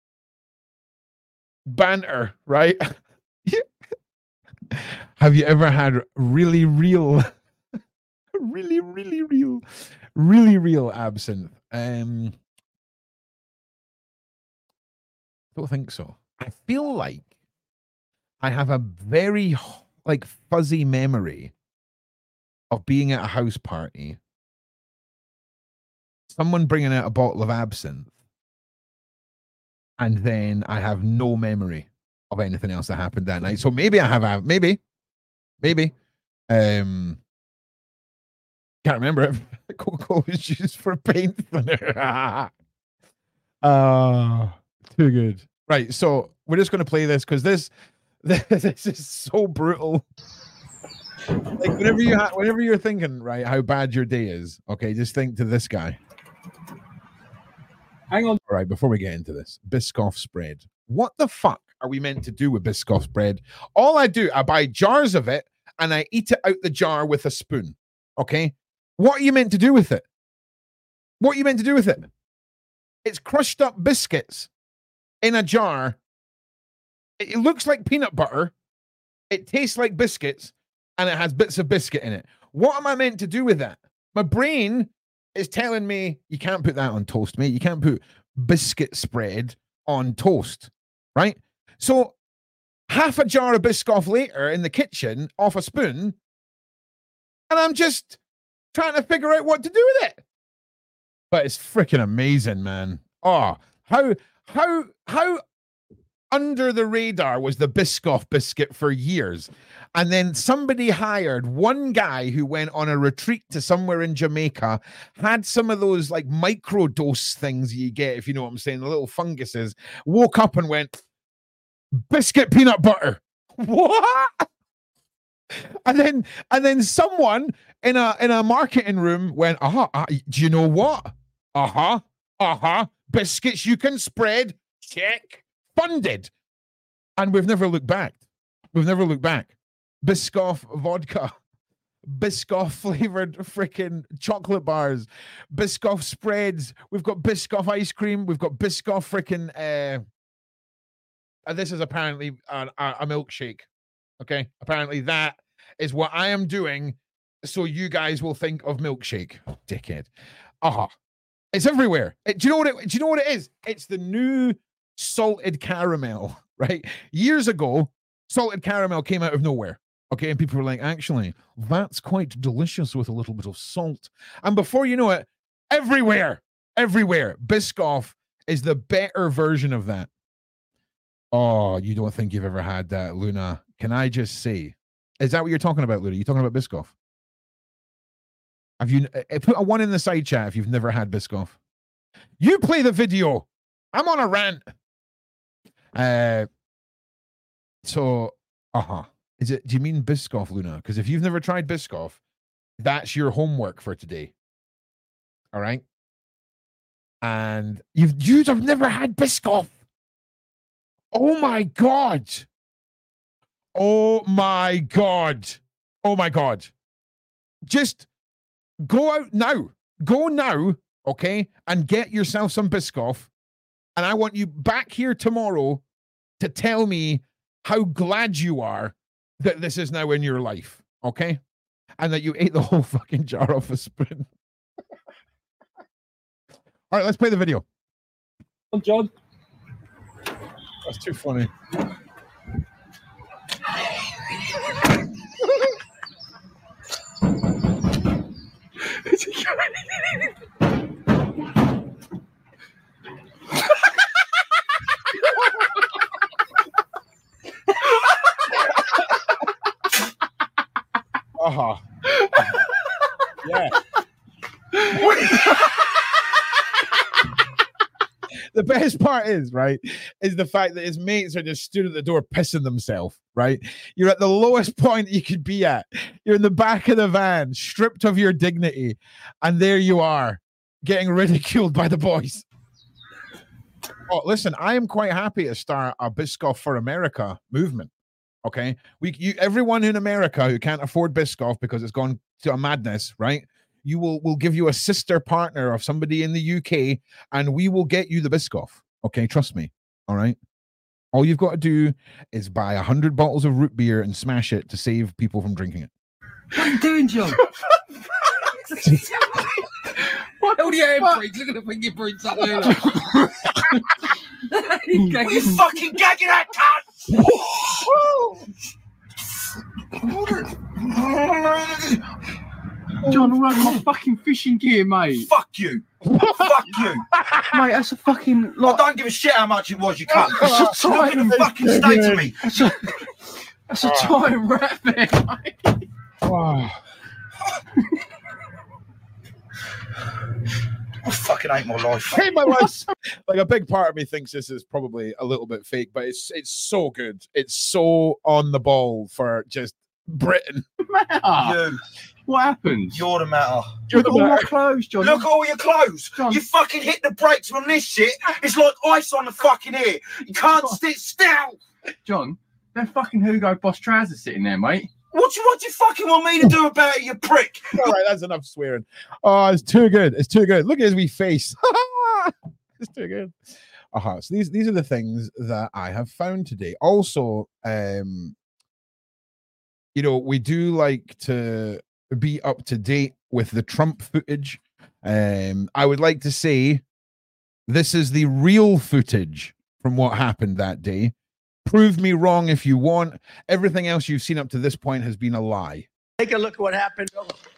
banter, right? Have you ever had really real absinthe? Don't think so. I feel like I have a very like fuzzy memory of being at a house party, someone bringing out a bottle of absinthe, and then I have no memory of anything else that happened that night. So maybe I have, maybe. Can't remember it. Coca-Cola was used for paint thinner. Too good. Right, so we're just going to play this because this is so brutal. Like whenever you're thinking, right, how bad your day is, okay, just think to this guy. Hang on. All right, before we get into this, Biscoff spread. What the fuck are we meant to do with Biscoff spread? All I do, I buy jars of it and I eat it out the jar with a spoon. Okay? What are you meant to do with it? It's crushed up biscuits in a jar. It looks like peanut butter. It tastes like biscuits, and it has bits of biscuit in it. What am I meant to do with that? My brain is telling me you can't put that on toast, mate. You can't put biscuit spread on toast, right? So half a jar of Biscoff later in the kitchen off a spoon, and I'm just trying to figure out what to do with it. But it's freaking amazing, man. Oh, how under the radar was the Biscoff biscuit for years. And then somebody hired one guy who went on a retreat to somewhere in Jamaica, had some of those like microdose things you get, if you know what I'm saying, the little funguses, woke up and went, biscuit peanut butter. What? And then someone in a marketing room went, do you know what? Biscuits you can spread. Check. Funded. And we've never looked back. Biscoff vodka. Biscoff flavored freaking chocolate bars. Biscoff spreads. We've got Biscoff ice cream. We've got Biscoff freaking this is apparently a milkshake. Okay? Apparently that is what I am doing so you guys will think of milkshake, dickhead. It's everywhere. Do you know what it is? It's the new salted caramel, right? Years ago, salted caramel came out of nowhere. Okay, and people were like, actually, that's quite delicious with a little bit of salt. And before you know it, everywhere, Biscoff is the better version of that. Oh, you don't think you've ever had that, Luna? Can I just say, is that what you're talking about, Luna? You talking about Biscoff? Have you put a 1 in the side chat if you've never had Biscoff? You play the video. I'm on a rant. Do you mean Biscoff, Luna? Because if you've never tried Biscoff, that's your homework for today. All right. And you've never had Biscoff. Oh my God. Oh my God. Oh my God. Just go out now. Go now, okay, and get yourself some Biscoff. And I want you back here tomorrow to tell me how glad you are that this is now in your life, okay? And that you ate the whole fucking jar off a spoon. All right, let's play the video. Oh, John. That's too funny. Yeah. The best part is the fact that his mates are just stood at the door pissing themselves, right? You're at the lowest point you could be at. You're in the back of the van, stripped of your dignity, and there you are, getting ridiculed by the boys. Oh, listen, I am quite happy to start a Biscoff for America movement. Okay, everyone in America who can't afford Biscoff because it's gone to a madness, right? We'll give you a sister partner of somebody in the UK, and we will get you the Biscoff. Okay, trust me. All right. All you've got to do is buy 100 bottles of root beer and smash it to save people from drinking it. What are you doing, John? What are you freaks? Look at the thing you bring up there. What are you fucking gagging at, cunt? John, all over my fucking fishing gear, mate. Fuck you. Fuck you. Mate, that's a fucking... I don't give a shit how much it was, you cunt. Look at the fucking state to me. That's a giant rat there, mate. Wow. I fucking hate my life. Hate my life. Like, a big part of me thinks this is probably a little bit fake, but it's so good. It's so on the ball for just Britain. You. What happened? You're the matter. You're the matter. All my clothes, John. Look at all your clothes. John. You fucking hit the brakes on this shit. It's like ice on the fucking ear. You can't sit still. John, they're fucking Hugo Boss trousers sitting there, mate. What do you fucking want me to do about it, you prick? All right, that's enough swearing. Oh, it's too good. It's too good. Look at his wee face. It's too good. So these are the things that I have found today. Also, we do like to be up to date with the Trump footage. I would like to say this is the real footage from what happened that day. Prove me wrong if you want. Everything else you've seen up to this point has been a lie. Take a look at what happened.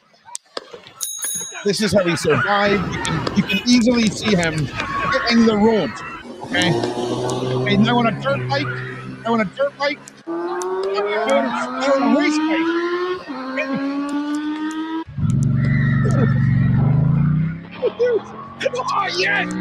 This is how he survived. You can easily see him hitting the road. Okay. Now on a dirt bike. Now on a race bike. Oh, yes!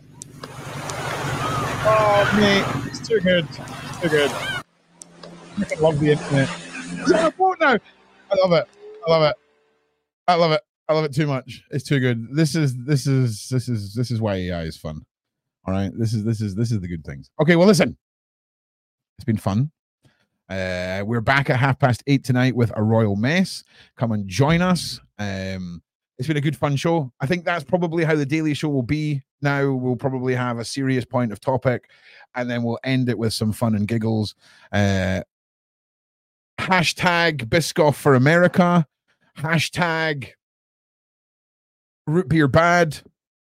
Oh, mate. It's too good. Too good. I love the internet. He's on a boat now. I love it. I love it too much. It's too good. This is why AI is fun. All right. This is the good things. Okay. Well, listen. It's been fun. We're back at 8:30 tonight with a royal mess. Come and join us. It's been a good fun show. I think that's probably how the Daily Show will be now. We'll probably have a serious point of topic, and then we'll end it with some fun and giggles. Hashtag Biscoff for America. Hashtag root beer bad.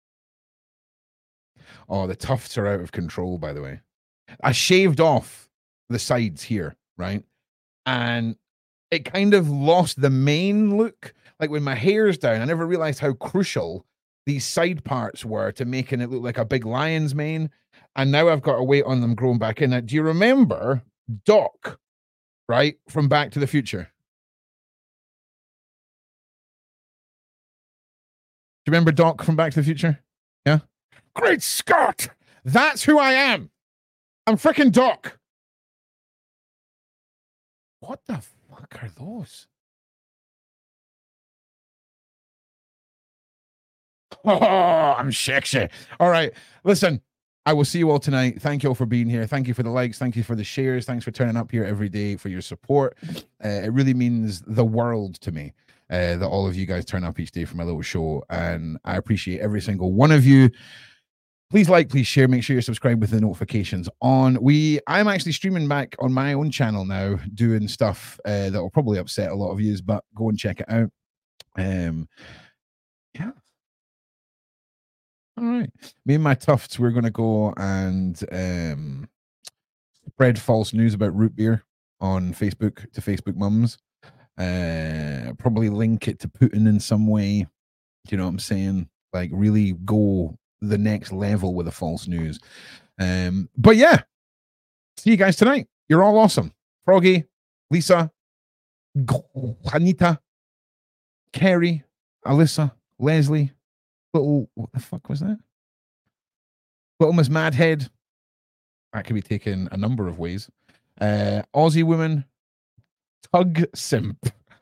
Oh, the tufts are out of control, by the way. I shaved off the sides here, right? And it kind of lost the main look. Like when my hair's down, I never realized how crucial these side parts were to making it look like a big lion's mane. And now I've got to wait on them growing back in. Now, do you remember Doc, right, from Back to the Future? Do you remember Doc from Back to the Future? Yeah? Great Scott! That's who I am! I'm freaking Doc! What the fuck are those? Oh, I'm sexy. All right. Listen, I will see you all tonight. Thank you all for being here. Thank you for the likes. Thank you for the shares. Thanks for turning up here every day, for your support. It really means the world to me that all of you guys turn up each day for my little show. And I appreciate every single one of you. Please like, please share. Make sure you're subscribed with the notifications on. I'm actually streaming back on my own channel now, doing stuff that will probably upset a lot of yous, but go and check it out. Yeah. All right. Me and my tufts, we're going to go and spread false news about root beer on Facebook to Facebook mums. Probably link it to Putin in some way. Do you know what I'm saying? Like really go the next level with the false news. But yeah, see you guys tonight. You're all awesome. Froggy, Lisa, Anita, Kerry, Alyssa, Leslie, little, what the fuck was that? Little Miss Madhead. That could be taken a number of ways. Aussie woman, Tug Simp.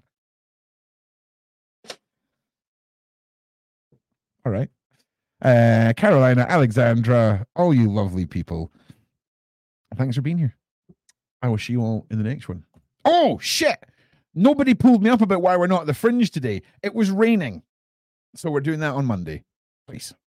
All right. Carolina, Alexandra, all you lovely people. Thanks for being here. I will see you all in the next one. Oh, shit. Nobody pulled me up about why we're not at the Fringe today. It was raining. So we're doing that on Monday. Peace.